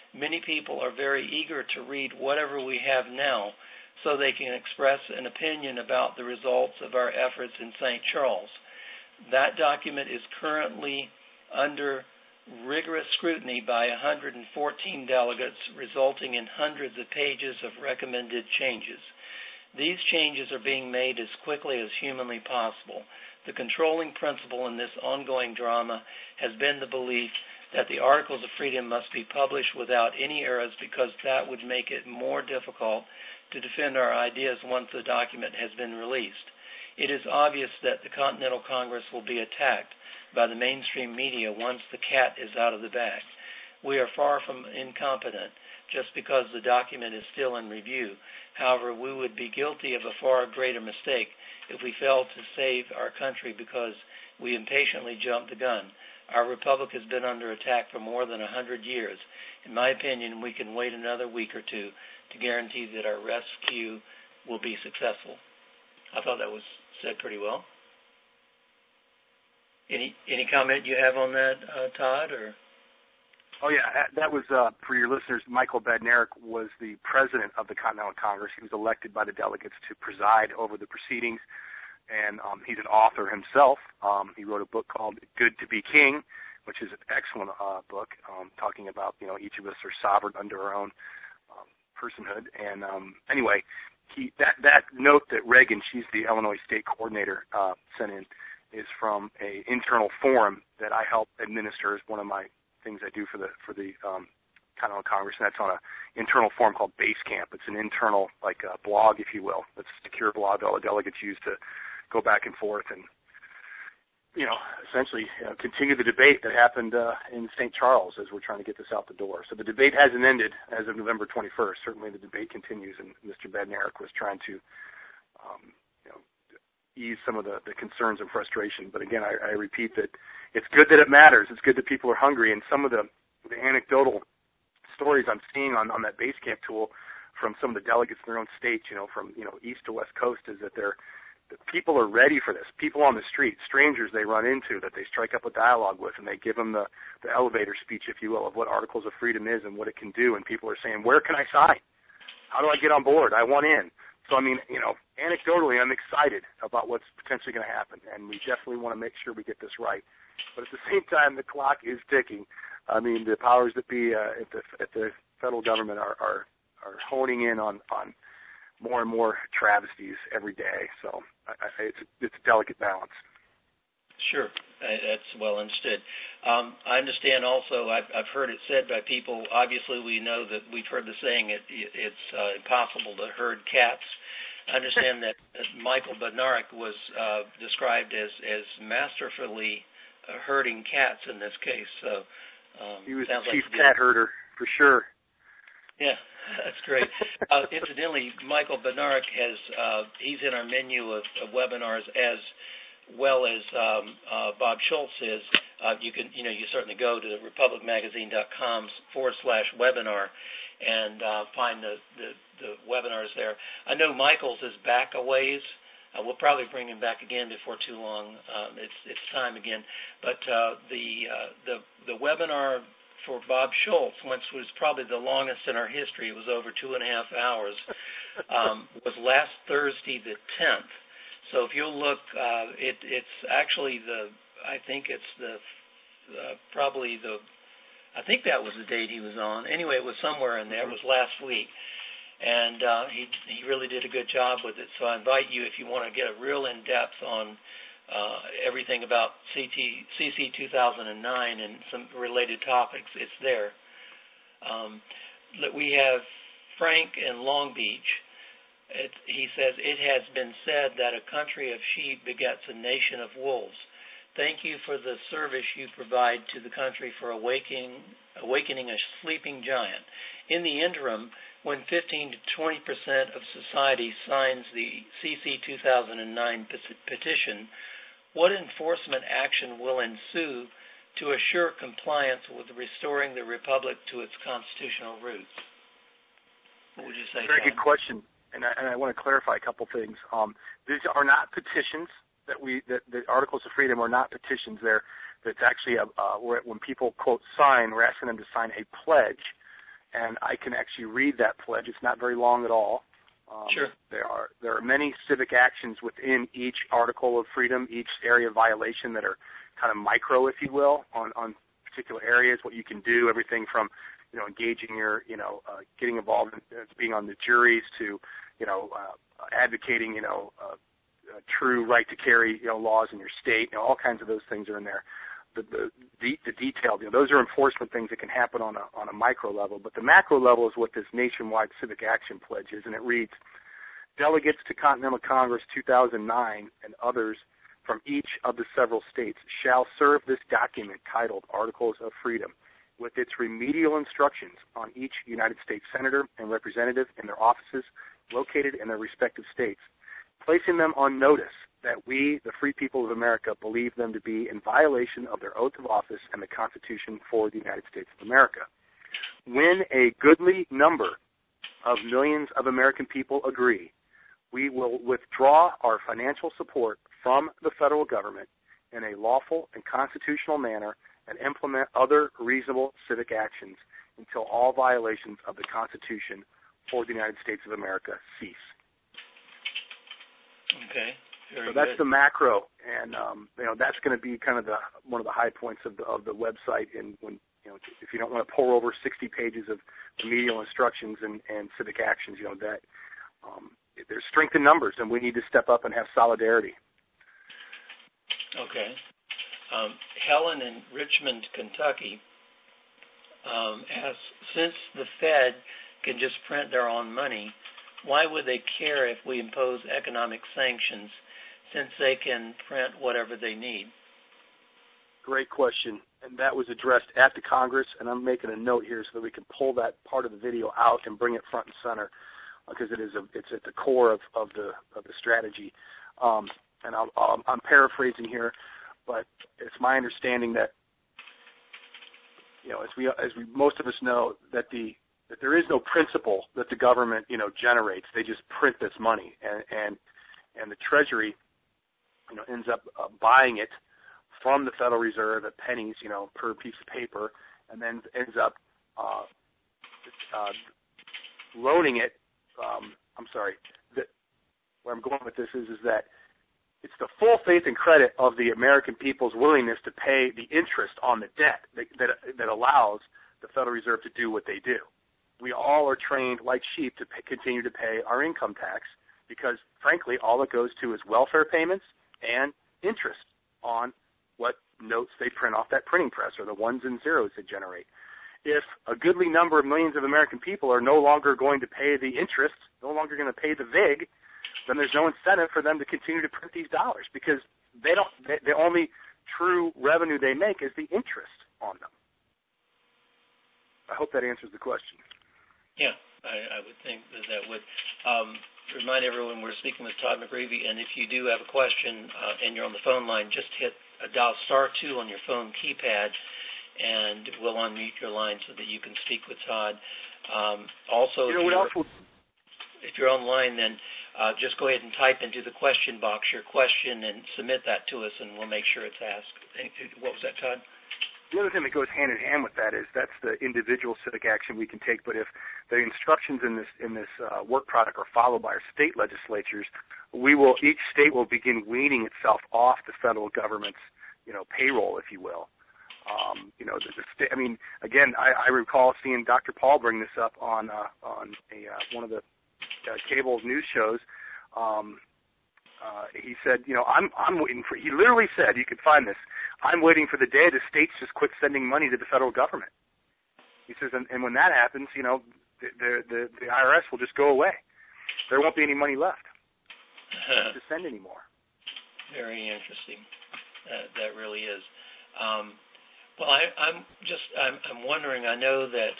many people are very eager to read whatever we have now so they can express an opinion about the results of our efforts in St. Charles. That document is currently under rigorous scrutiny by 114 delegates, resulting in hundreds of pages of recommended changes. These changes are being made as quickly as humanly possible. The controlling principle in this ongoing drama has been the belief that the Articles of Freedom must be published without any errors because that would make it more difficult to defend our ideas once the document has been released. It is obvious that the Continental Congress will be attacked by the mainstream media once the cat is out of the bag. We are far from incompetent just because the document is still in review. However, we would be guilty of a far greater mistake if we failed to save our country because we impatiently jumped the gun. Our republic has been under attack for more than 100 years. In my opinion, we can wait another week or two to guarantee that our rescue will be successful. I thought that was said pretty well. Any comment you have on that, Todd? Or? Oh, yeah, that was, for your listeners, Michael Badnarik was the president of the Continental Congress. He was elected by the delegates to preside over the proceedings, and he's an author himself. He wrote a book called Good to be King, which is an excellent book, talking about, each of us are sovereign under our own personhood. And anyway, that note that Reagan, she's the Illinois state coordinator, sent in, is from a internal forum that I help administer as one of my things I do for the Continental Congress, and that's on an internal forum called Basecamp. It's an internal, blog, if you will. It's a secure blog that all the delegates use to go back and forth and, essentially continue the debate that happened in St. Charles as we're trying to get this out the door. So the debate hasn't ended as of November 21st. Certainly the debate continues, and Mr. Badnarik was trying to ease some of the concerns and frustration. But again, I repeat that it's good that it matters. It's good that people are hungry. And some of the anecdotal stories I'm seeing on that Basecamp tool from some of the delegates in their own states, from east to west coast, is that the people are ready for this. People on the street, strangers they run into that they strike up a dialogue with, and they give them the elevator speech, if you will, of what Articles of Freedom is and what it can do. And people are saying, where can I sign? How do I get on board? I want in. So, anecdotally, I'm excited about what's potentially going to happen, and we definitely want to make sure we get this right. But at the same time, the clock is ticking. The powers that be at the federal government are honing in on more and more travesties every day. So it's a delicate balance. Sure, that's well understood. I understand also, I've heard it said by people, obviously we know that we've heard the saying it's impossible to herd cats. I understand that Michael Badnarik was described as masterfully herding cats in this case. So he was the chief cat herder, for sure. Yeah, that's great. Incidentally, Michael Badnarik he's in our menu of webinars as well as Bob Schultz is. You certainly go to republicmagazine.com/webinar and find the webinars there. I know Michael's is back a ways. We'll probably bring him back again before too long. It's time again. But the webinar for Bob Schultz, which was probably the longest in our history, it was over 2.5 hours, was last Thursday the 10th. So if you'll look, it's actually I think that was the date he was on. Anyway, it was somewhere in there. It was last week. And he really did a good job with it. So I invite you, if you want to get a real in-depth on everything about CC 2009 and some related topics, it's there. We have Frank in Long Beach. He says, it has been said that a country of sheep begets a nation of wolves. Thank you for the service you provide to the country for awakening a sleeping giant. In the interim, when 15 to 20% of society signs the CC 2009 petition, what enforcement action will ensue to assure compliance with restoring the republic to its constitutional roots? What would you say, Very John? good question. And I want to clarify a couple things. These are not petitions that the Articles of Freedom are not petitions. That's actually when people quote sign, we're asking them to sign a pledge, and I can actually read that pledge. It's not very long at all. Sure. There are many civic actions within each article of freedom, each area of violation that are kind of micro, if you will, on particular areas, what you can do, everything from, engaging your, getting involved in being on the juries to, advocating, a true right to carry, laws in your state. All kinds of those things are in there. The detailed, those are enforcement things that can happen on a micro level, but the macro level is what this nationwide civic action pledge is, and it reads, delegates to Continental Congress 2009 and others from each of the several states shall serve this document titled Articles of Freedom with its remedial instructions on each United States senator and representative in their offices located in their respective states, placing them on notice that we, the free people of America, believe them to be in violation of their oath of office and the Constitution for the United States of America. When a goodly number of millions of American people agree, we will withdraw our financial support from the federal government in a lawful and constitutional manner and implement other reasonable civic actions until all violations of the Constitution for the United States of America cease. Okay. So that's the macro, and that's going to be kind of one of the high points of the website. And when if you don't want to pour over 60 pages of remedial instructions and civic actions, that there's strength in numbers, and we need to step up and have solidarity. Okay. Helen in Richmond, Kentucky, asks, since the Fed can just print their own money, why would they care if we impose economic sanctions since they can print whatever they need? Great question, and that was addressed at the Congress, and I'm making a note here so that we can pull that part of the video out and bring it front and center because it's at the core of the strategy. And I'm paraphrasing here, but it's my understanding that as we most of us know that there is no principle that the government generates. They just print this money, and the Treasury ends up buying it from the Federal Reserve at pennies, per piece of paper, and then ends up loaning it. Where I'm going with this is that it's the full faith and credit of the American people's willingness to pay the interest on the debt that allows the Federal Reserve to do what they do. We all are trained like sheep to continue to pay our income tax because, frankly, all it goes to is welfare payments and interest on what notes they print off that printing press or the ones and zeros they generate. If a goodly number of millions of American people are no longer going to pay the interest, no longer going to pay the VIG, then there's no incentive for them to continue to print these dollars because the only true revenue they make is the interest on them. I hope that answers the question. Yeah, I would think that would. Remind everyone we're speaking with Todd McGreevy, and if you do have a question and you're on the phone line, just hit dial *2 on your phone keypad, and we'll unmute your line so that you can speak with Todd. Also, if you're online, then just go ahead and type into the question box your question and submit that to us, and we'll make sure it's asked. What was that, Todd? The other thing that goes hand in hand with that is that's the individual civic action we can take. But if the instructions in this work product are followed by our state legislatures, each state will begin weaning itself off the federal government's payroll, if you will. Again, I recall seeing Dr. Paul bring this up on one of the cable news shows. He said, I'm waiting for. He literally said, you could find this. I'm waiting for the day the states just quit sending money to the federal government. He says, and when that happens, the IRS will just go away. There won't be any money left to send anymore. Very interesting. That really is. Well, I'm wondering. I know that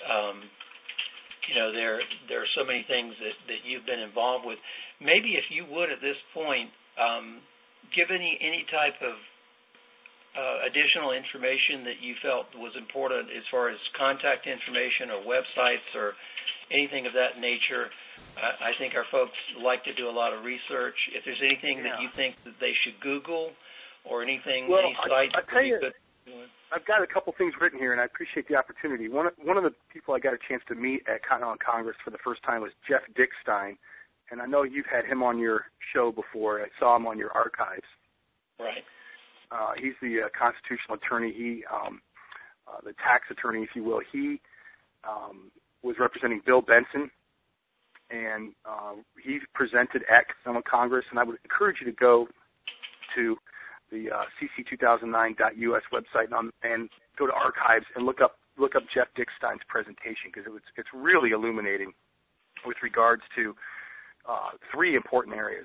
there are so many things that you've been involved with. Maybe if you would at this point give any type of additional information that you felt was important as far as contact information or websites or anything of that nature. I think our folks like to do a lot of research. If there's anything that you think that they should Google or anything, any sites that you could I've got a couple things written here, and I appreciate the opportunity. One of the people I got a chance to meet at Continental Congress for the first time was Jeff Dickstein, and I know you've had him on your show before. I saw him on your archives. Right. He's the constitutional attorney. He, the tax attorney, if you will. He was representing Bill Benson, and he presented at Continental Congress. And I would encourage you to go to the cc2009.us website and go to archives and look up Jeff Dickstein's presentation, because it's really illuminating with regards to three important areas.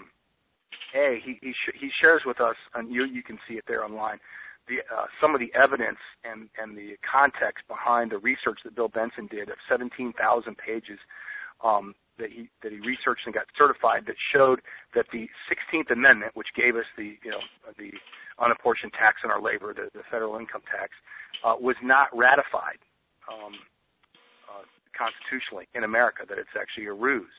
He shares with us, and you can see it there online, some of the evidence and the context behind the research that Bill Benson did of 17,000 pages that he researched and got certified, that showed that the 16th Amendment, which gave us the unapportioned tax on our labor, the federal income tax, was not ratified constitutionally in America, that it's actually a ruse.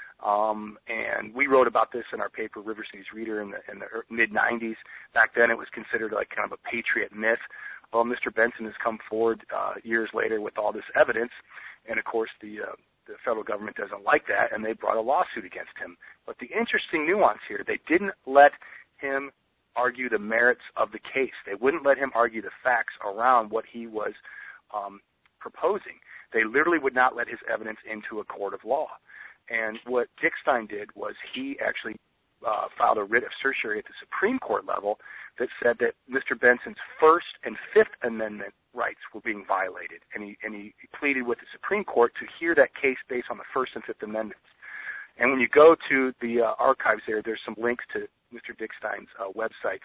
And we wrote about this in our paper, River Cities Reader, in the mid-'90s. Back then it was considered like kind of a patriot myth. Well, Mr. Benson has come forward years later with all this evidence, and of course the federal government doesn't like that, and they brought a lawsuit against him. But the interesting nuance here, they didn't let him argue the merits of the case. They wouldn't let him argue the facts around what he was proposing. They literally would not let his evidence into a court of law. And what Dickstein did was he actually filed a writ of certiorari at the Supreme Court level that said that Mr. Benson's First and Fifth Amendment rights were being violated, and he pleaded with the Supreme Court to hear that case based on the First and Fifth Amendments. And when you go to the archives there's some links to Mr. Dickstein's websites,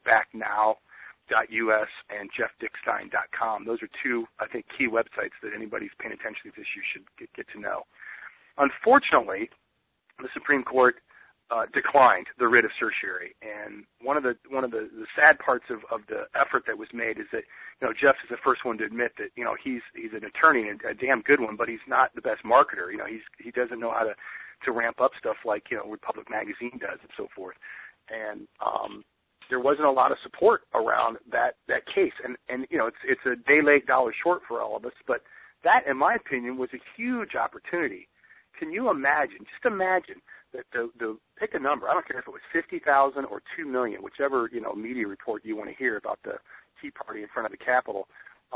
fightbacknow.us and jeffdickstein.com. Those are two, I think, key websites that anybody who's paying attention to this issue should get to know. Unfortunately, the Supreme Court declined the writ of certiorari, and one of the sad parts of the effort that was made is that Jeff is the first one to admit that he's an attorney and a damn good one, but he's not the best marketer. He doesn't know how to ramp up stuff like Republic Magazine does and so forth, and there wasn't a lot of support around that case, and it's a day late, dollar short for all of us, but that, in my opinion, was a huge opportunity. Can you imagine, just imagine that the pick a number, I don't care if it was 50,000 or 2 million, whichever, media report you want to hear about the Tea Party in front of the Capitol.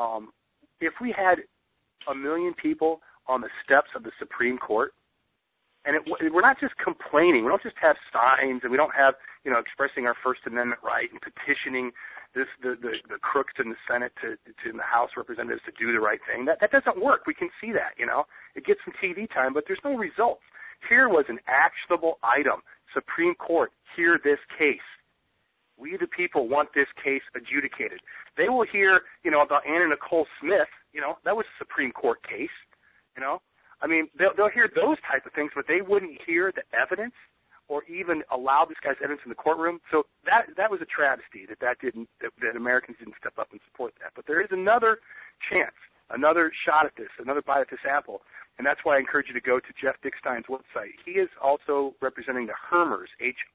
If we had 1 million people on the steps of the Supreme Court, and we're not just complaining, we don't just have signs, and we don't have, expressing our First Amendment right and petitioning the crooks in the Senate to the House representatives to do the right thing. That doesn't work. We can see that, It gets some TV time, but there's no results. Here was an actionable item. Supreme Court, hear this case. We the people want this case adjudicated. They will hear, about Anna Nicole Smith, that was a Supreme Court case, they'll hear those type of things, but they wouldn't hear the evidence or even allow this guy's evidence in the courtroom. So that was a travesty that Americans didn't step up and support that. But there is another chance, another shot at this, another bite at this apple, and that's why I encourage you to go to Jeff Dickstein's website. He is also representing the Hermers,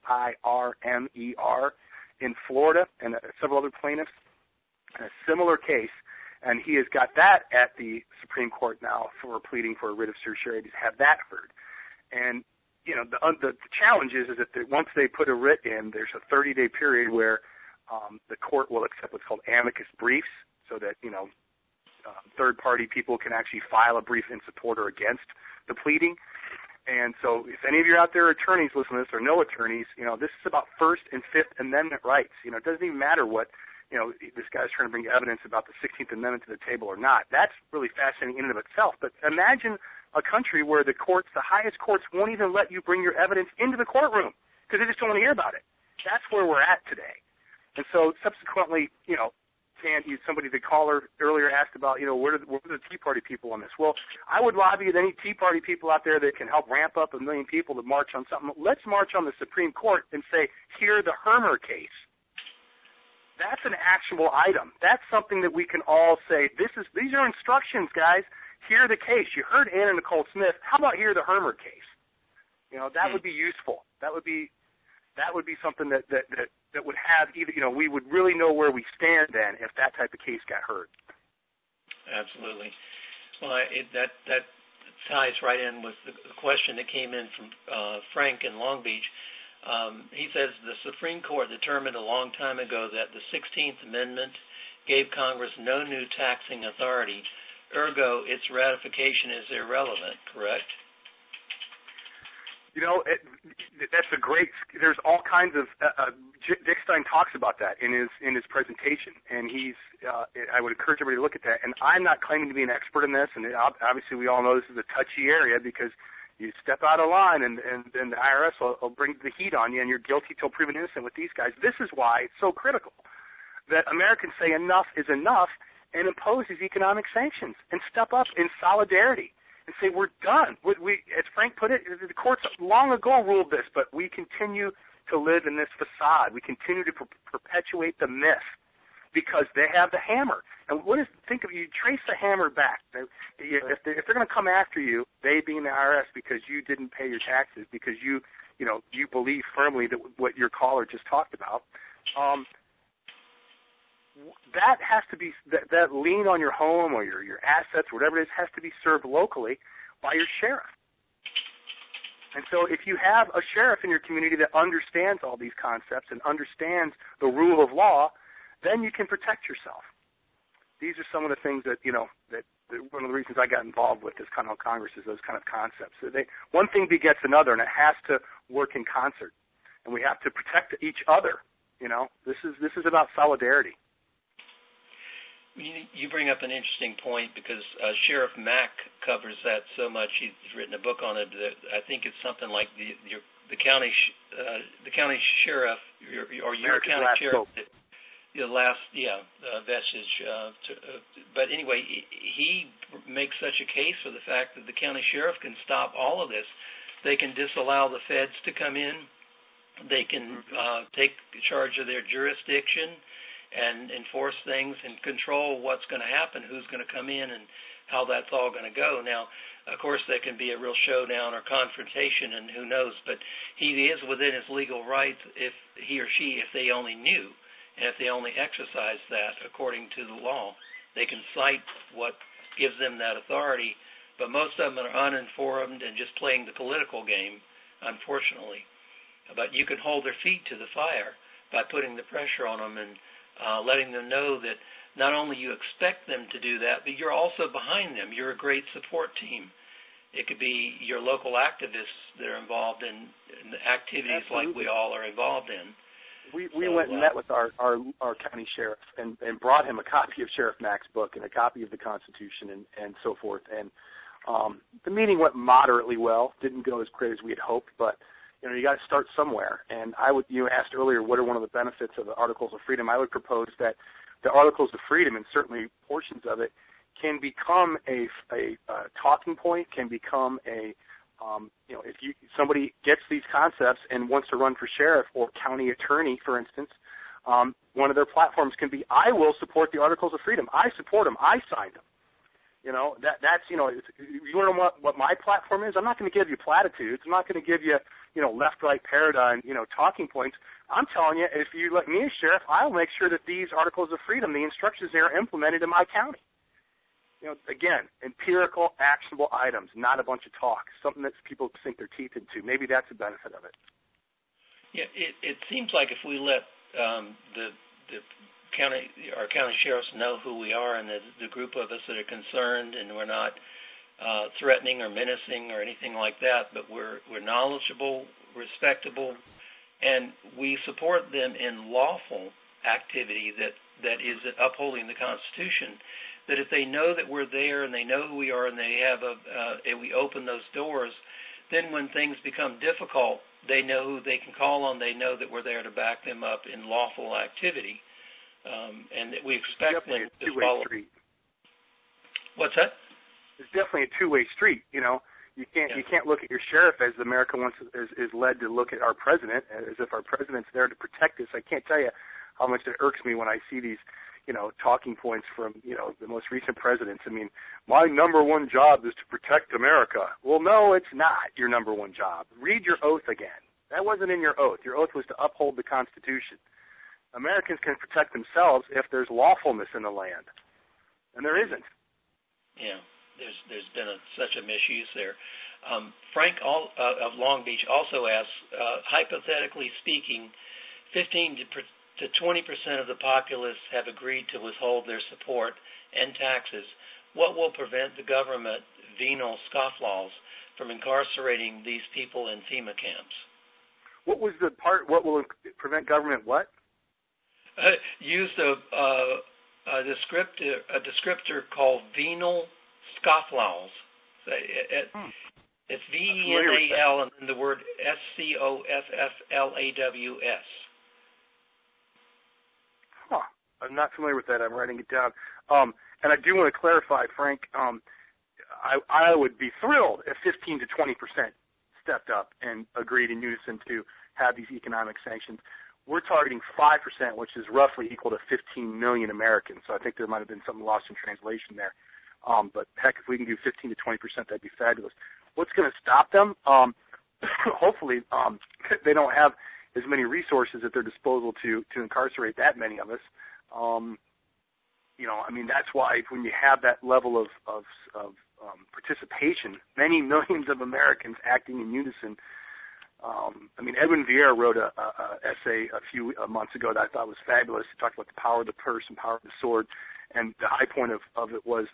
Hirmer, in Florida, and several other plaintiffs in a similar case, and he has got that at the Supreme Court now for pleading for a writ of certiorari to have that heard. And the challenge is that once they put a writ in, there's a 30-day period where the court will accept what's called amicus briefs, so that third-party people can actually file a brief in support or against the pleading. And so, if any of you out there are attorneys listening to this, or no attorneys, this is about First and Fifth Amendment rights. It doesn't even matter what this guy's trying to bring evidence about the 16th Amendment to the table or not. That's really fascinating in and of itself. But imagine a country where the highest courts won't even let you bring your evidence into the courtroom because they just don't want to hear about it. That's where we're at today. And so subsequently, somebody, the caller earlier asked about, where are the Tea Party people on this? Well, I would lobby with any Tea Party people out there that can help ramp up 1 million people to march on something. Let's march on the Supreme Court and say, hear the Hermer case. That's an actionable item. That's something that we can all say, these are instructions, guys. Hear the case. You heard Anna Nicole Smith. How about hear the Hermer case? That would be useful. That would be that would be something that would have either, we would really know where we stand then if that type of case got heard. Absolutely. Well, that ties right in with the question that came in from Frank in Long Beach. He says the Supreme Court determined a long time ago that the 16th Amendment gave Congress no new taxing authority. Ergo, its ratification is irrelevant, correct? That's a great. There's all kinds of. Dick Stein talks about that in his presentation, and I would encourage everybody to look at that. And I'm not claiming to be an expert in this, and obviously we all know this is a touchy area because you step out of line, and the IRS will bring the heat on you, and you're guilty till proven innocent with these guys. This is why it's so critical that Americans say enough is enough and impose these economic sanctions and step up in solidarity and say we're done. We, as Frank put it, the courts long ago ruled this, but we continue to live in this facade. We continue to perpetuate the myth because they have the hammer. And think of you trace the hammer back. If they're going to come after you, they being the IRS, because you didn't pay your taxes, because you believe firmly that what your caller just talked about. That has to be that lien on your home or your assets, whatever it is, has to be served locally by your sheriff. And so if you have a sheriff in your community that understands all these concepts and understands the rule of law, then you can protect yourself. These are some of the things that that one of the reasons I got involved with this Continental Congress is those kind of concepts. So one thing begets another, and it has to work in concert, and we have to protect each other. This is about solidarity. You bring up an interesting point because Sheriff Mack covers that so much. He's written a book on it. That I think it's something like the county sheriff or your county sheriff. The last vestige. But anyway, he makes such a case for the fact that the county sheriff can stop all of this. They can disallow the feds to come in. They can take charge of their jurisdiction and enforce things and control what's going to happen, who's going to come in, and how that's all going to go. Now, of course, there can be a real showdown or confrontation, and who knows, but he is within his legal rights if he or she, if they only knew, and if they only exercised that according to the law. They can cite what gives them that authority, but most of them are uninformed and just playing the political game, unfortunately. But you can hold their feet to the fire by putting the pressure on them and letting them know that not only you expect them to do that, but you're also behind them. You're a great support team. It could be your local activists that are involved in activities Absolutely. Like we all are involved in. We went and met with our county sheriff and brought him a copy of Sheriff Mack's book and a copy of the Constitution and so forth. And the meeting went moderately well. Didn't go as great as we had hoped, but you got to start somewhere. And you asked earlier, what are one of the benefits of the Articles of Freedom? I would propose that the Articles of Freedom, and certainly portions of it, can become a talking point, can become if somebody gets these concepts and wants to run for sheriff or county attorney, for instance, one of their platforms can be, I will support the Articles of Freedom. I support them. I signed them. You want to know what my platform is? I'm not going to give you platitudes. I'm not going to give you, left-right paradigm, talking points. I'm telling you, if you let me as sheriff, I'll make sure that these Articles of Freedom, the instructions there, are implemented in my county. Again, empirical, actionable items, not a bunch of talk, something that people sink their teeth into. Maybe that's a benefit of it. Yeah, it seems like if we let our county sheriffs know who we are and the group of us that are concerned, and we're not threatening or menacing or anything like that, but we're knowledgeable, respectable, and we support them in lawful activity that is upholding the Constitution, that if they know that we're there and they know who we are and they have and we open those doors, then when things become difficult, they know who they can call on. They know that we're there to back them up in lawful activity, and that we expect them to follow. Street. What's that? It's definitely a two-way street. You can't look at your sheriff as America is led to look at our president, as if our president's there to protect us. I can't tell you how much it irks me when I see these talking points from, the most recent presidents. I mean, my number one job is to protect America. Well, no, it's not your number one job. Read your oath again. That wasn't in your oath. Your oath was to uphold the Constitution. Americans can protect themselves if there's lawfulness in the land, and there isn't. Yeah, there's been such a misuse there. Frank of Long Beach also asks, hypothetically speaking, 15 to 20% of the populace have agreed to withhold their support and taxes. What will prevent the government, venal scofflaws, from incarcerating these people in FEMA camps? What was the part? What will prevent government what? Used a descriptor called venal scofflaws. It's VENAL and then the word SCOFFLAWS. Huh. I'm not familiar with that. I'm writing it down. And I do want to clarify, Frank, I would be thrilled if 15 to 20% stepped up and agreed in unison to have these economic sanctions. We're targeting 5%, which is roughly equal to 15 million Americans. So I think there might have been something lost in translation there. But heck, if we can do 15 to 20%, that'd be fabulous. What's going to stop them? Hopefully, they don't have as many resources at their disposal to incarcerate that many of us. That's why when you have that level of participation, many millions of Americans acting in unison. Edwin Vieira wrote a essay a few months ago that I thought was fabulous. He talked about the power of the purse and power of the sword, and the high point of it was,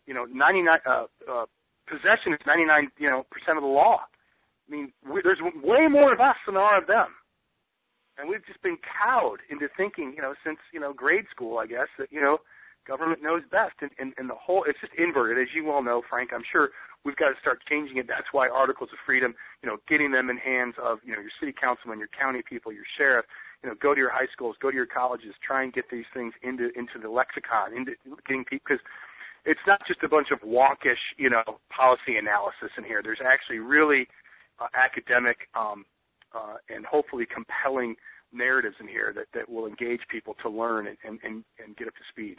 possession is 99% of the law. There's way more of us than there are of them, and we've just been cowed into thinking, since grade school, I guess, that government knows best, and the whole, it's just inverted, as you well know, Frank. I'm sure we've got to start changing it. That's why Articles of Freedom, getting them in hands of, your city councilman, your county people, your sheriff, go to your high schools, go to your colleges, try and get these things into the lexicon, into getting people, because it's not just a bunch of wonkish, policy analysis in here. There's actually really academic and hopefully compelling narratives in here that will engage people to learn and get up to speed.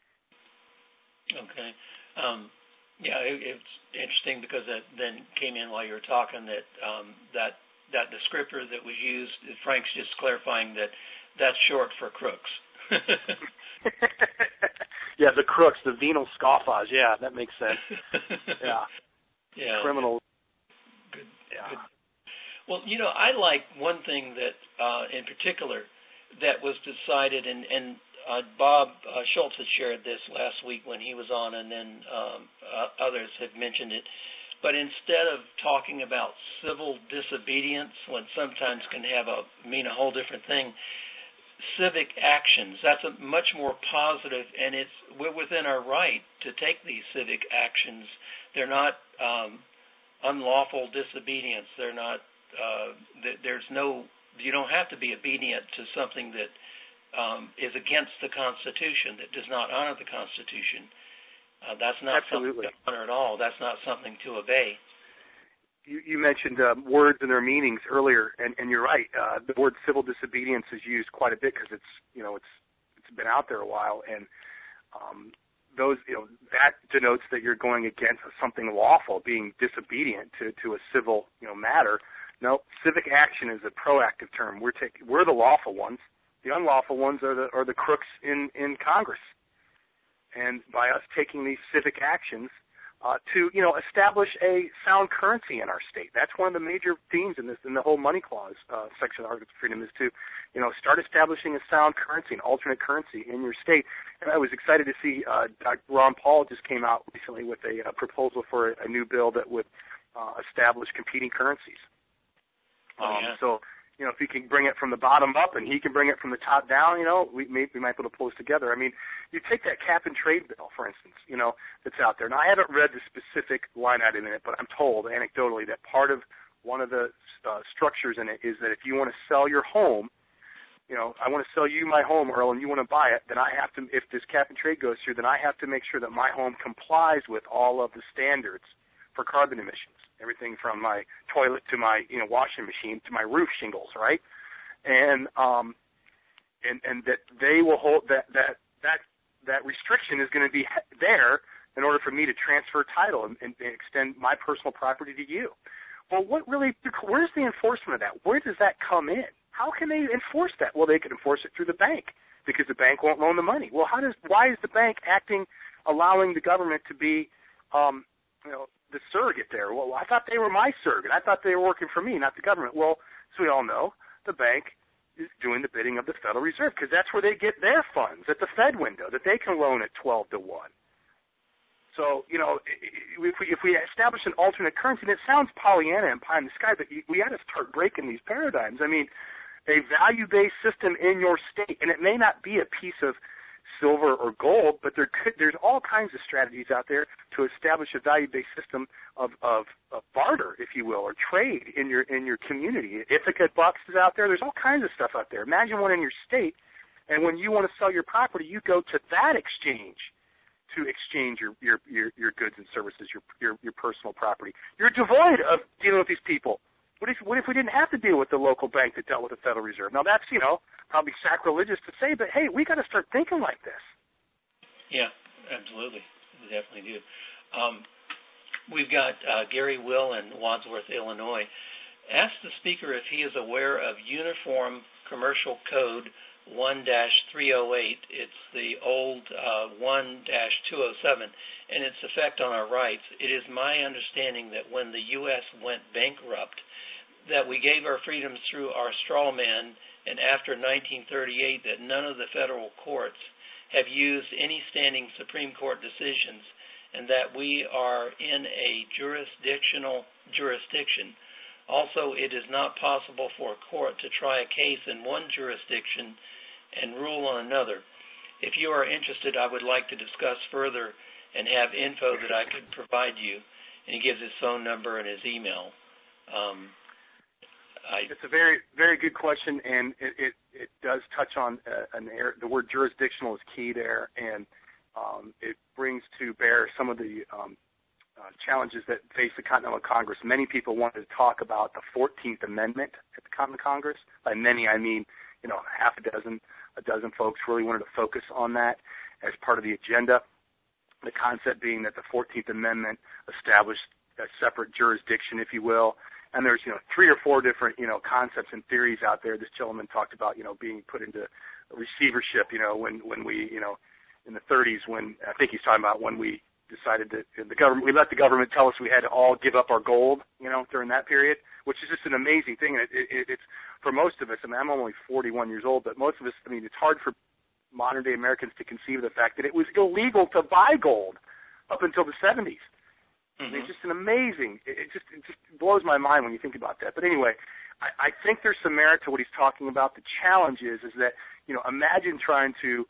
Okay. It's interesting because that then came in while you were talking that that descriptor that was used, Frank's just clarifying that's short for crooks. Yeah, the crooks, the venal scofflaws. Yeah, that makes sense. Yeah. Criminals. Good. Yeah. Good. Well, I like one thing that in particular that was decided, and Bob Schultz had shared this last week when he was on, and then others have mentioned it. But instead of talking about civil disobedience, when sometimes can mean a whole different thing, civic actions, that's a much more positive, and we're within our right to take these civic actions. They're not unlawful disobedience. They're not. You don't have to be obedient to something that is against the Constitution, that does not honor the Constitution. That's not Absolutely. something to honor at all. That's not something to obey. You mentioned words and their meanings earlier, and you're right. The word civil disobedience is used quite a bit because it's been out there a while, and that denotes that you're going against something lawful, being disobedient to a civil matter. No, civic action is a proactive term. We're the lawful ones. The unlawful ones are the crooks in Congress. And by us taking these civic actions to establish a sound currency in our state, that's one of the major themes in the whole money clause section of Articles of Freedom, is to start establishing a sound currency, an alternate currency in your state. And I was excited to see Dr. Ron Paul just came out recently with a proposal for a new bill that would establish competing currencies. So, if he can bring it from the bottom up and he can bring it from the top down, we might be able to pull this together. You take that cap and trade bill, for instance, that's out there. Now, I haven't read the specific line item in it, but I'm told anecdotally that part of one of the structures in it is that if you want to sell your home, I want to sell you my home, Earl, and you want to buy it, then I have to, if this cap and trade goes through, then I have to make sure that my home complies with all of the standards for carbon emissions. Everything from my toilet to my washing machine to my roof shingles, right? And that they will hold that restriction is going to be there in order for me to transfer title and extend my personal property to you. Well, where's the enforcement of that? Where does that come in? How can they enforce that? Well, they can enforce it through the bank because the bank won't loan the money. Well, why is the bank allowing the government to be, the surrogate there? Well, I thought they were my surrogate. I thought they were working for me, not the government. Well, as we all know, the bank is doing the bidding of the Federal Reserve because that's where they get their funds, at the Fed window, that they can loan at 12 to 1. So, if we establish an alternate currency, and it sounds Pollyanna and pie in the sky, but we got to start breaking these paradigms. I mean, a value-based system in your state, and it may not be a piece of silver or gold, but there's all kinds of strategies out there to establish a value-based system of barter, if you will, or trade in your community. Ithaca Bucks is out there. There's all kinds of stuff out there. Imagine one in your state, and when you want to sell your property, you go to that exchange to exchange your goods and services, your personal property. You're devoid of dealing with these people. What if we didn't have to deal with the local bank that dealt with the Federal Reserve? Now that's probably sacrilegious to say, but hey, we got to start thinking like this. Yeah, absolutely, we definitely do. We've got Gary Will in Wadsworth, Illinois. Ask the speaker if he is aware of Uniform Commercial Code 1-308. It's the old 1-207 and its effect on our rights. It is my understanding that when the U.S. went bankrupt, that we gave our freedoms through our straw man, and after 1938 that none of the federal courts have used any standing Supreme Court decisions, and that we are in a jurisdiction. Also, it is not possible for a court to try a case in one jurisdiction and rule on another. If you are interested, I would like to discuss further and have info that I could provide you. And he gives his phone number and his email. It's a very, very good question, and it does touch on the word jurisdictional is key there, and it brings to bear some of the challenges that face the Continental Congress. Many people wanted to talk about the 14th Amendment at the Continental Congress. By many, I mean, a dozen folks really wanted to focus on that as part of the agenda. The concept being that the 14th Amendment established a separate jurisdiction, if you will. And there's, 3 or 4 different, concepts and theories out there. This gentleman talked about, being put into receivership, when we, in the 30s, when I think he's talking about when we decided that we let the government tell us we had to all give up our gold, during that period, which is just an amazing thing. And it's for most of us. I mean, I'm only 41 years old, but most of us, it's hard for modern day Americans to conceive of the fact that it was illegal to buy gold up until the 70s. Mm-hmm. It's just an amazing. It just blows my mind when you think about that. But anyway, I think there's some merit to what he's talking about. The challenge is that imagine trying to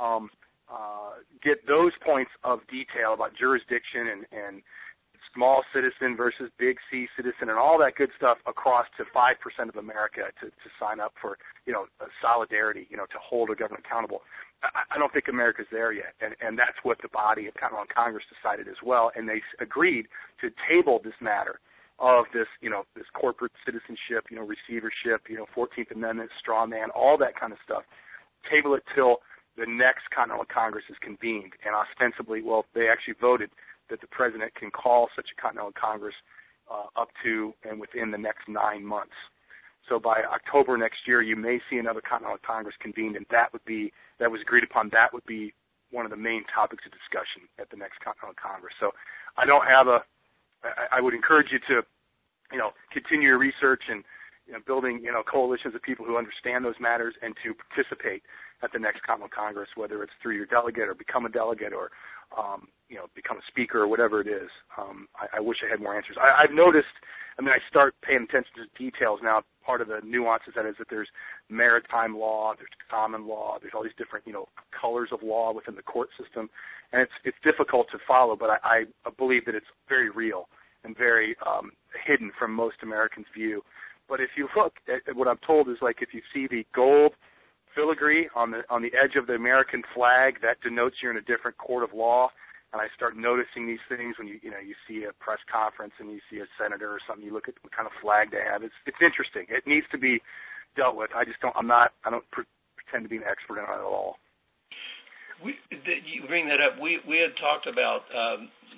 get those points of detail about jurisdiction and small citizen versus big C citizen and all that good stuff across to 5% of America to sign up for solidarity, to hold a government accountable. I don't think America's there yet, and that's what the body of Continental Congress decided as well, and they agreed to table this matter of this, this corporate citizenship, receivership, 14th Amendment, straw man, all that kind of stuff. Table it till the next Continental Congress is convened, and ostensibly, they actually voted that the president can call such a Continental Congress up to and within the next 9 months. So by October next year, you may see another Continental Congress convened, and that was agreed upon. That would be one of the main topics of discussion at the next Continental Congress. So I would encourage you to, continue your research and building, coalitions of people who understand those matters and to participate at the next Continental Congress, whether it's through your delegate or become a delegate or, become a speaker or whatever it is. I wish I had more answers. I've noticed, I start paying attention to details now. Part of the nuances that is that there's maritime law, there's common law, there's all these different, colors of law within the court system, and it's difficult to follow, but I believe that it's very real and very hidden from most Americans' view. But if you look at what I'm told is like if you see the gold filigree on the edge of the American flag, that denotes you're in a different court of law. And I start noticing these things when you see a press conference and you see a senator or something. You look at what kind of flag they have. It's interesting. It needs to be dealt with. I don't pretend to be an expert on it at all. You bring that up. We had talked about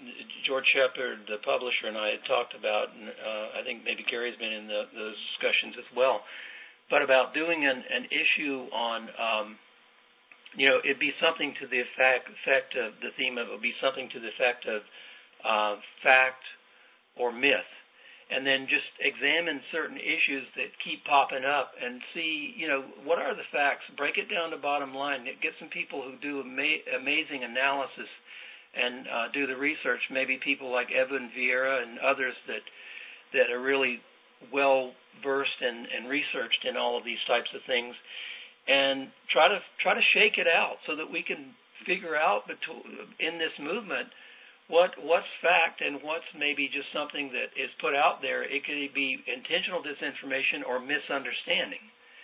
George Shepard, the publisher, and I had talked about, and I think maybe Gary's been in those discussions as well, but about doing an issue on, it'd be something to the effect of, the theme of it would be something to the effect of fact or myth, and then just examine certain issues that keep popping up and see, what are the facts, break it down to bottom line, get some people who do amazing analysis and do the research, maybe people like Evan Vieira and others that are really well versed and researched in all of these types of things, and try to shake it out so that we can figure out in this movement what's fact and what's maybe just something that is put out there. It could be intentional disinformation or misunderstanding.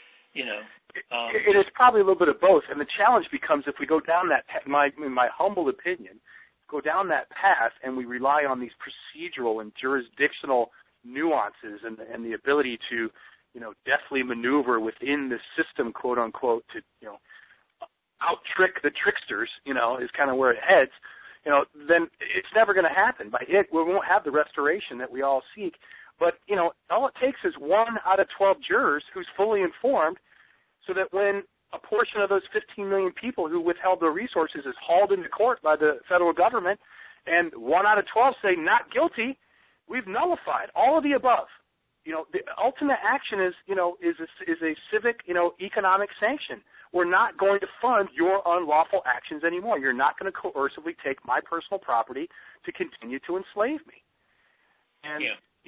It is probably a little bit of both, and the challenge becomes if we go down that path, in my humble opinion, go down that path and we rely on these procedural and jurisdictional nuances and the ability to, deftly maneuver within the system, quote unquote, to, out-trick the tricksters, is kind of where it heads. Then it's never going to happen. We won't have the restoration that we all seek. But, all it takes is 1 out of 12 jurors who's fully informed, so that when a portion of those 15 million people who withheld their resources is hauled into court by the federal government, and 1 out of 12 say not guilty, we've nullified all of the above. The ultimate action is a civic, economic sanction. We're not going to fund your unlawful actions anymore. You're not going to coercively take my personal property to continue to enslave me. And,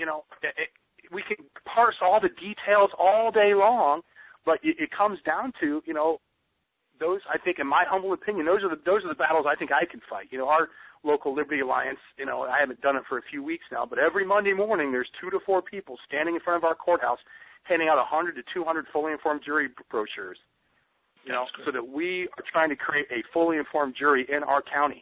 we can parse all the details all day long, but it comes down to, those, I think, in my humble opinion, those are the battles I think I can fight. Our local Liberty Alliance, I haven't done it for a few weeks now, but every Monday morning there's 2 to 4 people standing in front of our courthouse handing out 100 to 200 fully informed jury brochures. So that we are trying to create a fully informed jury in our county.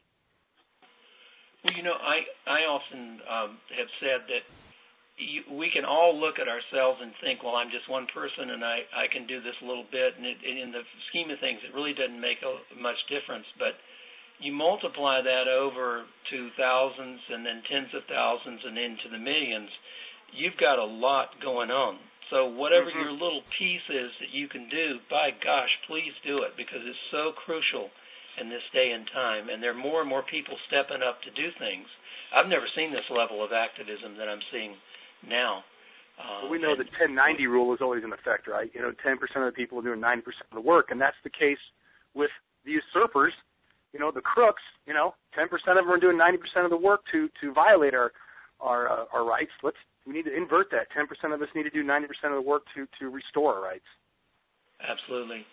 Well, I often have said that we can all look at ourselves and think, well, I'm just one person and I can do this a little bit, and in the scheme of things, it really doesn't make much difference. But you multiply that over to thousands and then tens of thousands and into the millions, you've got a lot going on. So whatever your little piece is that you can do, by gosh, please do it, because it's so crucial in this day and time. And there are more and more people stepping up to do things. I've never seen this level of activism that I'm seeing now. We know the 10-90 rule is always in effect, right? 10% of the people are doing 90% of the work, and that's the case with the usurpers. The crooks, 10% of them are doing 90% of the work to violate our rights. We need to invert that. 10% of us need to do 90% of the work to restore our rights. Absolutely.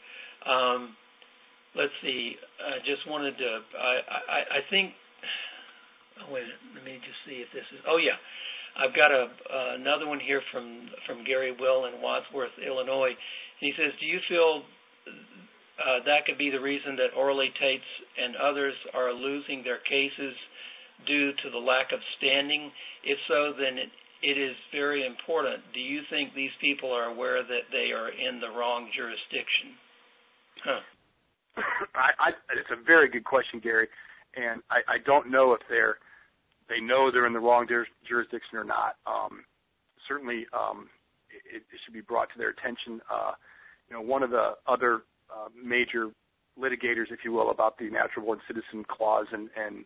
Let's see. I just wanted to. I think. Oh, wait. Let me just see if this is. Oh yeah, I've got another one here from Gary Will in Wadsworth, Illinois. And he says, "Do you feel that could be the reason that Orly Tates and others are losing their cases due to the lack of standing? If so, then it is very important. Do you think these people are aware that they are in the wrong jurisdiction?" It's a very good question, Gary, and I don't know if they know they're in the wrong jurisdiction or not. Certainly, it should be brought to their attention. One of the other major litigators, if you will, about the Natural Born Citizen Clause and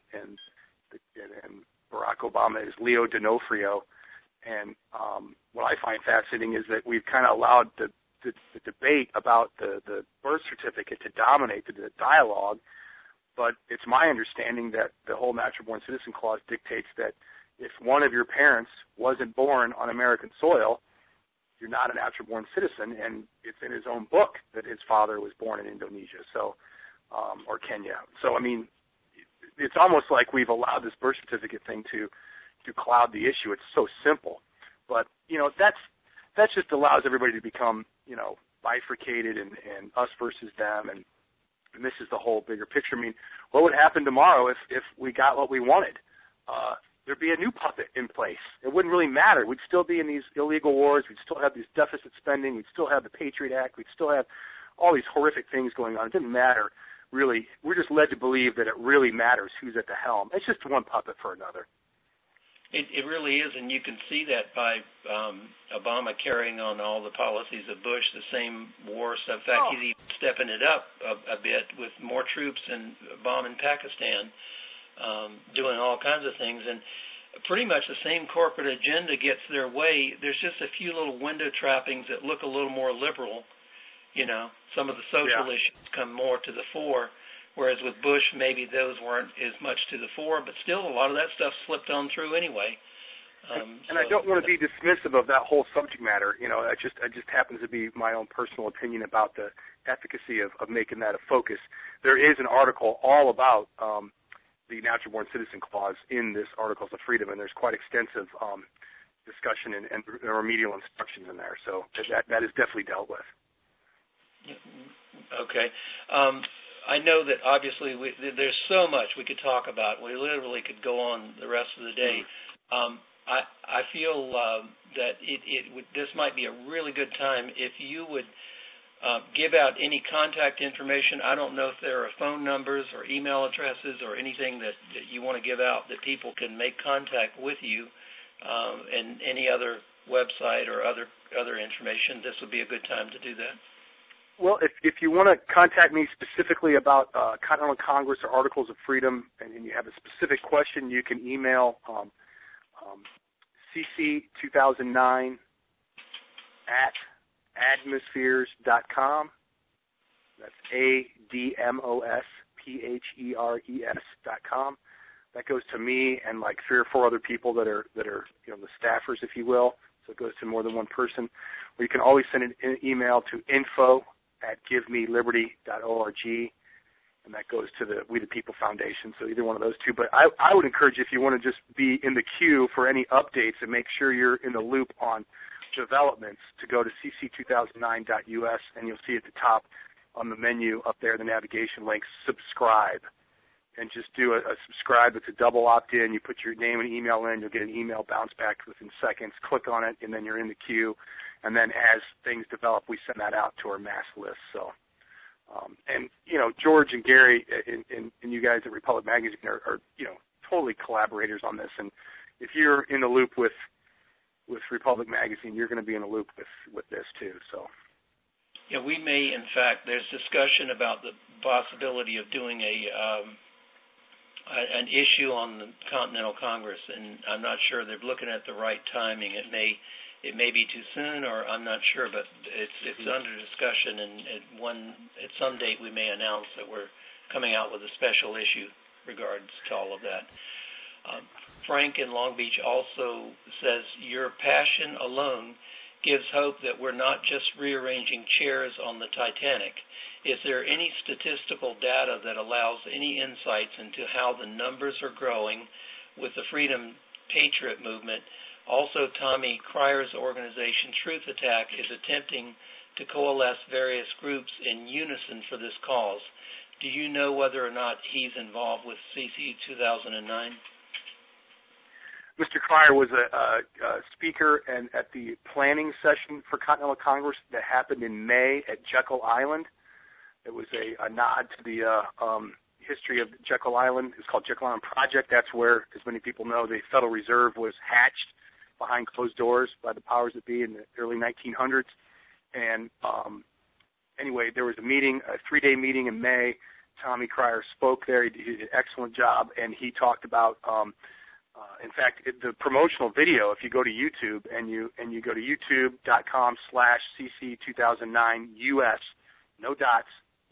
Barack Obama is Leo D'Onofrio. And what I find fascinating is that we've kind of allowed the debate about the birth certificate to dominate the dialogue, but it's my understanding that the whole Natural Born Citizen Clause dictates that if one of your parents wasn't born on American soil, you're not a natural born citizen, and it's in his own book that his father was born in Indonesia, or Kenya. So, I mean, it's almost like we've allowed this birth certificate thing to cloud the issue. It's so simple. But, that just allows everybody to become, bifurcated and us versus them and misses the whole bigger picture. I mean, what would happen tomorrow if we got what we wanted? There'd be a new puppet in place. It wouldn't really matter. We'd still be in these illegal wars. We'd still have this deficit spending. We'd still have the Patriot Act. We'd still have all these horrific things going on. It didn't matter, really. We're just led to believe that it really matters who's at the helm. It's just one puppet for another. It really is, and you can see that by Obama carrying on all the policies of Bush, the same war stuff. In fact, he's even stepping it up a bit with more troops and bombing Pakistan, doing all kinds of things. And pretty much the same corporate agenda gets their way. There's just a few little window trappings that look a little more liberal. Some of the social issues come more to the fore. Whereas with Bush, maybe those weren't as much to the fore, but still a lot of that stuff slipped on through anyway. And I don't want to be dismissive of that whole subject matter. It just happens to be my own personal opinion about the efficacy of making that a focus. There is an article all about the Natural Born Citizen Clause in this Articles of Freedom, and there's quite extensive discussion and remedial instructions in there. So that is definitely dealt with. Okay. I know that obviously there's so much we could talk about. We literally could go on the rest of the day. I feel that this might be a really good time if you would give out any contact information. I don't know if there are phone numbers or email addresses or anything that you want to give out that people can make contact with you, and any other website or other information. This would be a good time to do that. Well, if you want to contact me specifically about Continental Congress or Articles of Freedom, and you have a specific question, you can email cc2009 at admospheres.com. That's ADMOSPHERES.com. That goes to me and like 3 or 4 other people that are the staffers, if you will. So it goes to more than one person. Or you can always send an email to info@givemeliberty.org, and that goes to the We the People Foundation, so either one of those two. But I would encourage you, if you want to just be in the queue for any updates and make sure you're in the loop on developments, to go to cc2009.us, and you'll see at the top on the menu up there, the navigation link, subscribe. And just do a subscribe. It's a double opt-in. You put your name and email in. You'll get an email bounce back within seconds. Click on it, and then you're in the queue. And then as things develop, we send that out to our mass list. So, George and Gary and you guys at Republic Magazine are totally collaborators on this. And if you're in the loop with Republic Magazine, you're going to be in the loop with this too. So. Yeah, we may, in fact, there's discussion about the possibility of doing an issue on the Continental Congress, and I'm not sure they're looking at the right timing. It may be too soon, or I'm not sure, but it's under discussion, and at some date we may announce that we're coming out with a special issue regards to all of that. Frank in Long Beach also says, your passion alone gives hope that we're not just rearranging chairs on the Titanic. Is there any statistical data that allows any insights into how the numbers are growing with the Freedom Patriot movement? Also, Tommy Crier's organization, Truth Attack, is attempting to coalesce various groups in unison for this cause. Do you know whether or not he's involved with CC 2009? Mr. Crier was a speaker and at the planning session for Continental Congress that happened in May at Jekyll Island. It was a nod to the history of Jekyll Island. It's called Jekyll Island Project. That's where, as many people know, the Federal Reserve was hatched behind closed doors by the powers that be in the early 1900s. And anyway, there was a meeting, a 3-day meeting in May. Tommy Crier spoke there. He did an excellent job, and he talked about, in fact, the promotional video. If you go to YouTube and you go to youtube.com/cc2009us, no dots,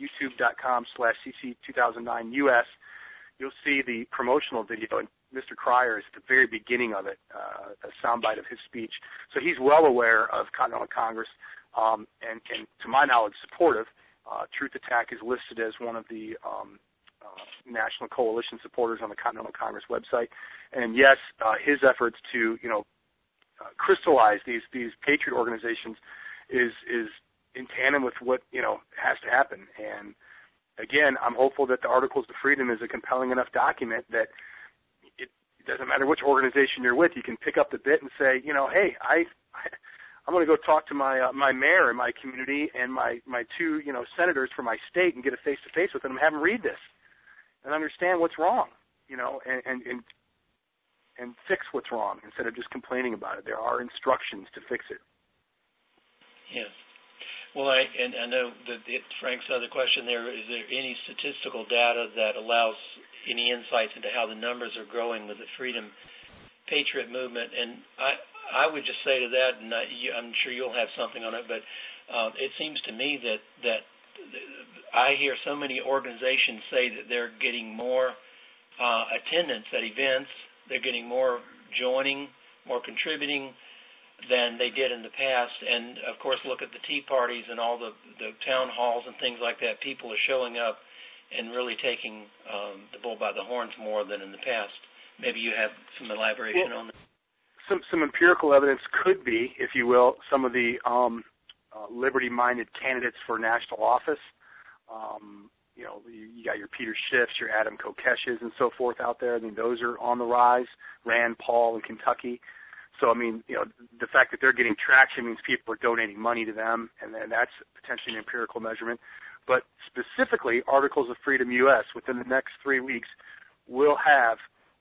youtube.com/cc2009us, you'll see the promotional video, and Mr. Crier is at the very beginning of it, a soundbite of his speech. So he's well aware of Continental Congress, and to my knowledge, supportive. Truth Attack is listed as one of the National Coalition supporters on the Continental Congress website. And yes, his efforts to, crystallize these patriot organizations is in tandem with what, has to happen. And again, I'm hopeful that the Articles of Freedom is a compelling enough document that it doesn't matter which organization you're with, you can pick up the bit and say, hey, I'm going to go talk to my mayor in my community and my 2, senators for my state and get a face-to-face with them and have them read this and understand what's wrong, and and fix what's wrong instead of just complaining about it. There are instructions to fix it. Yes. Well, I know that Frank's other question there, is there any statistical data that allows any insights into how the numbers are growing with the Freedom Patriot movement? And I would just say to that, and I'm sure you'll have something on it, but it seems to me that I hear so many organizations say that they're getting more attendance at events, they're getting more joining, more contributing than they did in the past. And, of course, look at the tea parties and all the town halls and things like that. People are showing up and really taking the bull by the horns more than in the past. Maybe you have some elaboration on that. Some empirical evidence could be, if you will, some of the liberty-minded candidates for national office. You got your Peter Schiffs, your Adam Kokeshes, and so forth out there. I mean, those are on the rise. Rand Paul in Kentucky. So, I mean, the fact that they're getting traction means people are donating money to them, and then that's potentially an empirical measurement. But specifically, Articles of Freedom U.S. within the next 3 weeks will have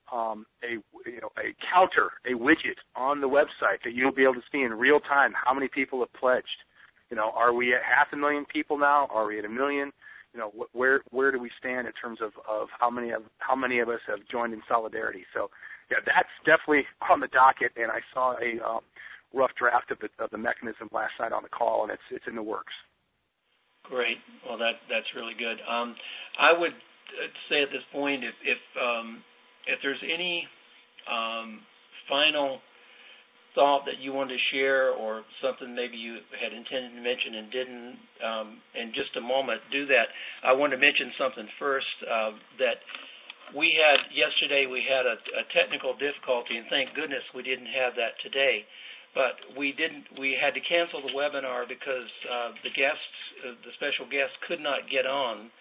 a counter, a widget on the website that you'll be able to see in real time how many people have pledged. Are we at 500,000 people now? Are we at 1 million? Where do we stand in terms of how many of us have joined in solidarity? So, yeah, that's definitely on the docket, and I saw a rough draft of the mechanism last night on the call, and it's in the works. Great. Well, that's really good. I would say at this point, if there's any final thought that you wanted to share or something maybe you had intended to mention and didn't, in just a moment, do that. I want to mention something first that yesterday we had a technical difficulty, and thank goodness we didn't have that today. But we had to cancel the webinar because the special guest could not get on.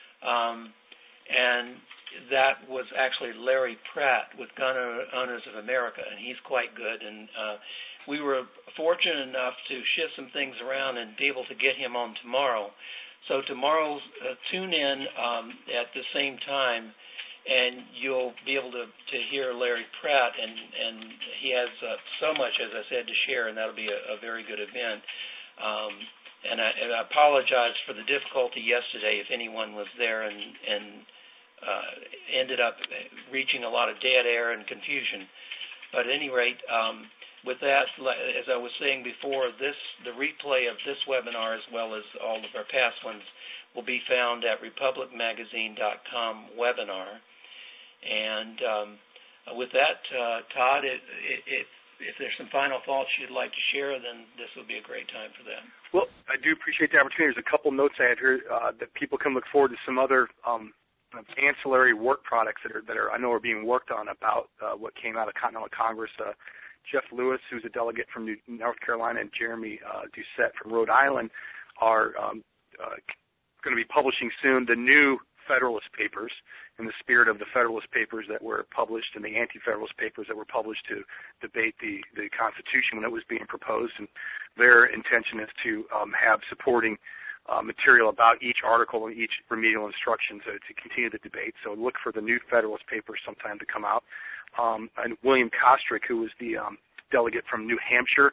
And that was actually Larry Pratt with Gun Owners of America, and he's quite good. And we were fortunate enough to shift some things around and be able to get him on tomorrow. So tomorrow, tune in at the same time, and you'll be able to hear Larry Pratt, and he has so much, as I said, to share, and that'll be a very good event. And I apologize for the difficulty yesterday if anyone was there and ended up reaching a lot of dead air and confusion. But at any rate, with that, as I was saying before, the replay of this webinar as well as all of our past ones will be found at republicmagazine.com webinar. And with that, Todd, if there's some final thoughts you'd like to share, then this would be a great time for that. Well, I do appreciate the opportunity. There's a couple notes I had here that people can look forward to some other ancillary work products that are I know are being worked on about what came out of Continental Congress. Jeff Lewis, who's a delegate from North Carolina, and Jeremy Doucette from Rhode Island are going to be publishing soon the new Federalist Papers in the spirit of the Federalist Papers that were published and the Anti-Federalist Papers that were published to debate the Constitution when it was being proposed. And their intention is to have supporting material about each article and each remedial instruction to continue the debate. So look for the new Federalist Papers sometime to come out. And William Kostrick, who was the delegate from New Hampshire,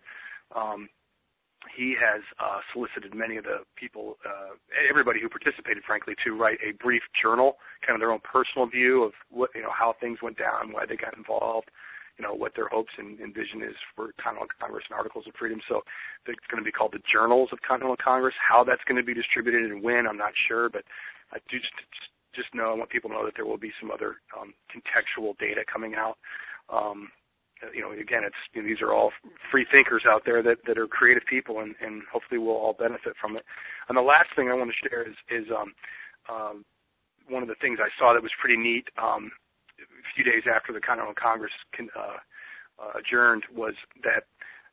he has solicited many of the people, everybody who participated, frankly, to write a brief journal, kind of their own personal view of how things went down, why they got involved, what their hopes and vision is for Continental Congress and Articles of Freedom. So it's going to be called the Journals of Continental Congress. How that's going to be distributed and when, I'm not sure, but I do just know, I want people to know that there will be some other contextual data coming out. Again, these are all free thinkers out there that are creative people, and hopefully we'll all benefit from it. And the last thing I want to share is one of the things I saw that was pretty neat a few days after the Continental Congress adjourned was that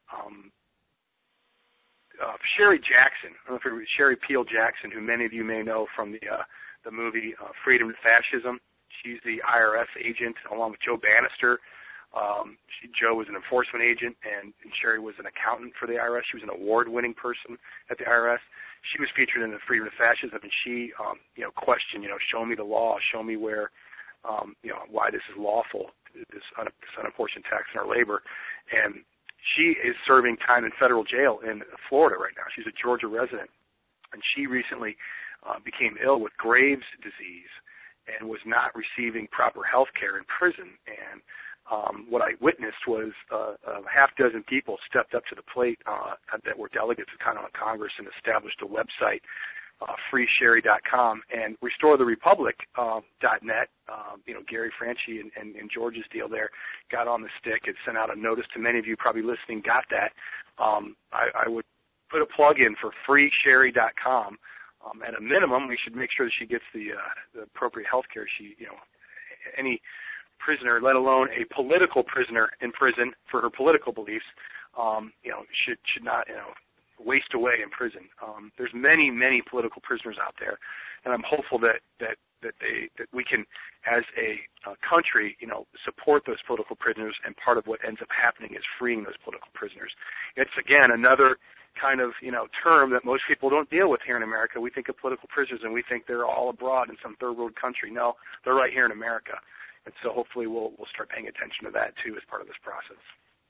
Sherry Jackson, I don't know if it was Sherry Peel Jackson, who many of you may know from the movie Freedom to Fascism. She's the IRS agent along with Joe Bannister. Joe was an enforcement agent, and Sherry was an accountant for the IRS. She was an award-winning person at the IRS. She was featured in the Freedom to Fascism, and she, questioned, show me the law, show me where why this is lawful, this unapportioned tax on our labor. And she is serving time in federal jail in Florida right now. She's a Georgia resident, and she recently became ill with Graves' disease and was not receiving proper health care in prison. And what I witnessed was a half dozen people stepped up to the plate that were delegates of Continental Congress and established a website, freesherry.com, and restoretherepublic.net. Gary Franchi and George's deal there got on the stick and sent out a notice to many of you probably listening got that. I would put a plug in for freesherry.com. At a minimum, we should make sure that she gets the appropriate health care. Any prisoner, let alone a political prisoner in prison for her political beliefs, should not, waste away in prison. There's many political prisoners out there, and I'm hopeful that we can, as a country, support those political prisoners. And part of what ends up happening is freeing those political prisoners. It's again another kind of term that most people don't deal with here in America. We think of political prisoners and we think they're all abroad in some third world country. No, they're right here in America. And so hopefully we'll start paying attention to that too as part of this process.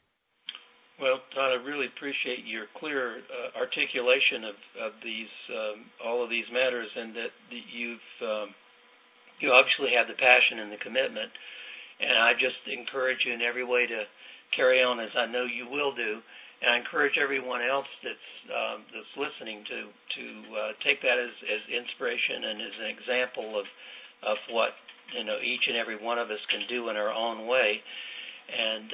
Well, Todd, I really appreciate your clear articulation of these all of these matters, and that you obviously have the passion and the commitment. And I just encourage you in every way to carry on, as I know you will do. And I encourage everyone else that's listening to take that as inspiration and as an example of what each and every one of us can do in our own way. And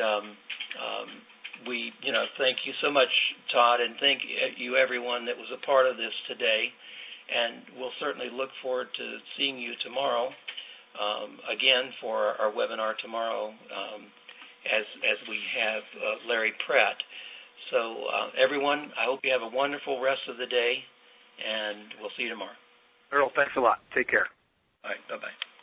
we thank you so much, Todd, and thank you everyone that was a part of this today. And we'll certainly look forward to seeing you tomorrow again for our webinar tomorrow, as we have Larry Pratt. So, everyone, I hope you have a wonderful rest of the day, and we'll see you tomorrow. Earl, thanks a lot. Take care. All right, bye-bye.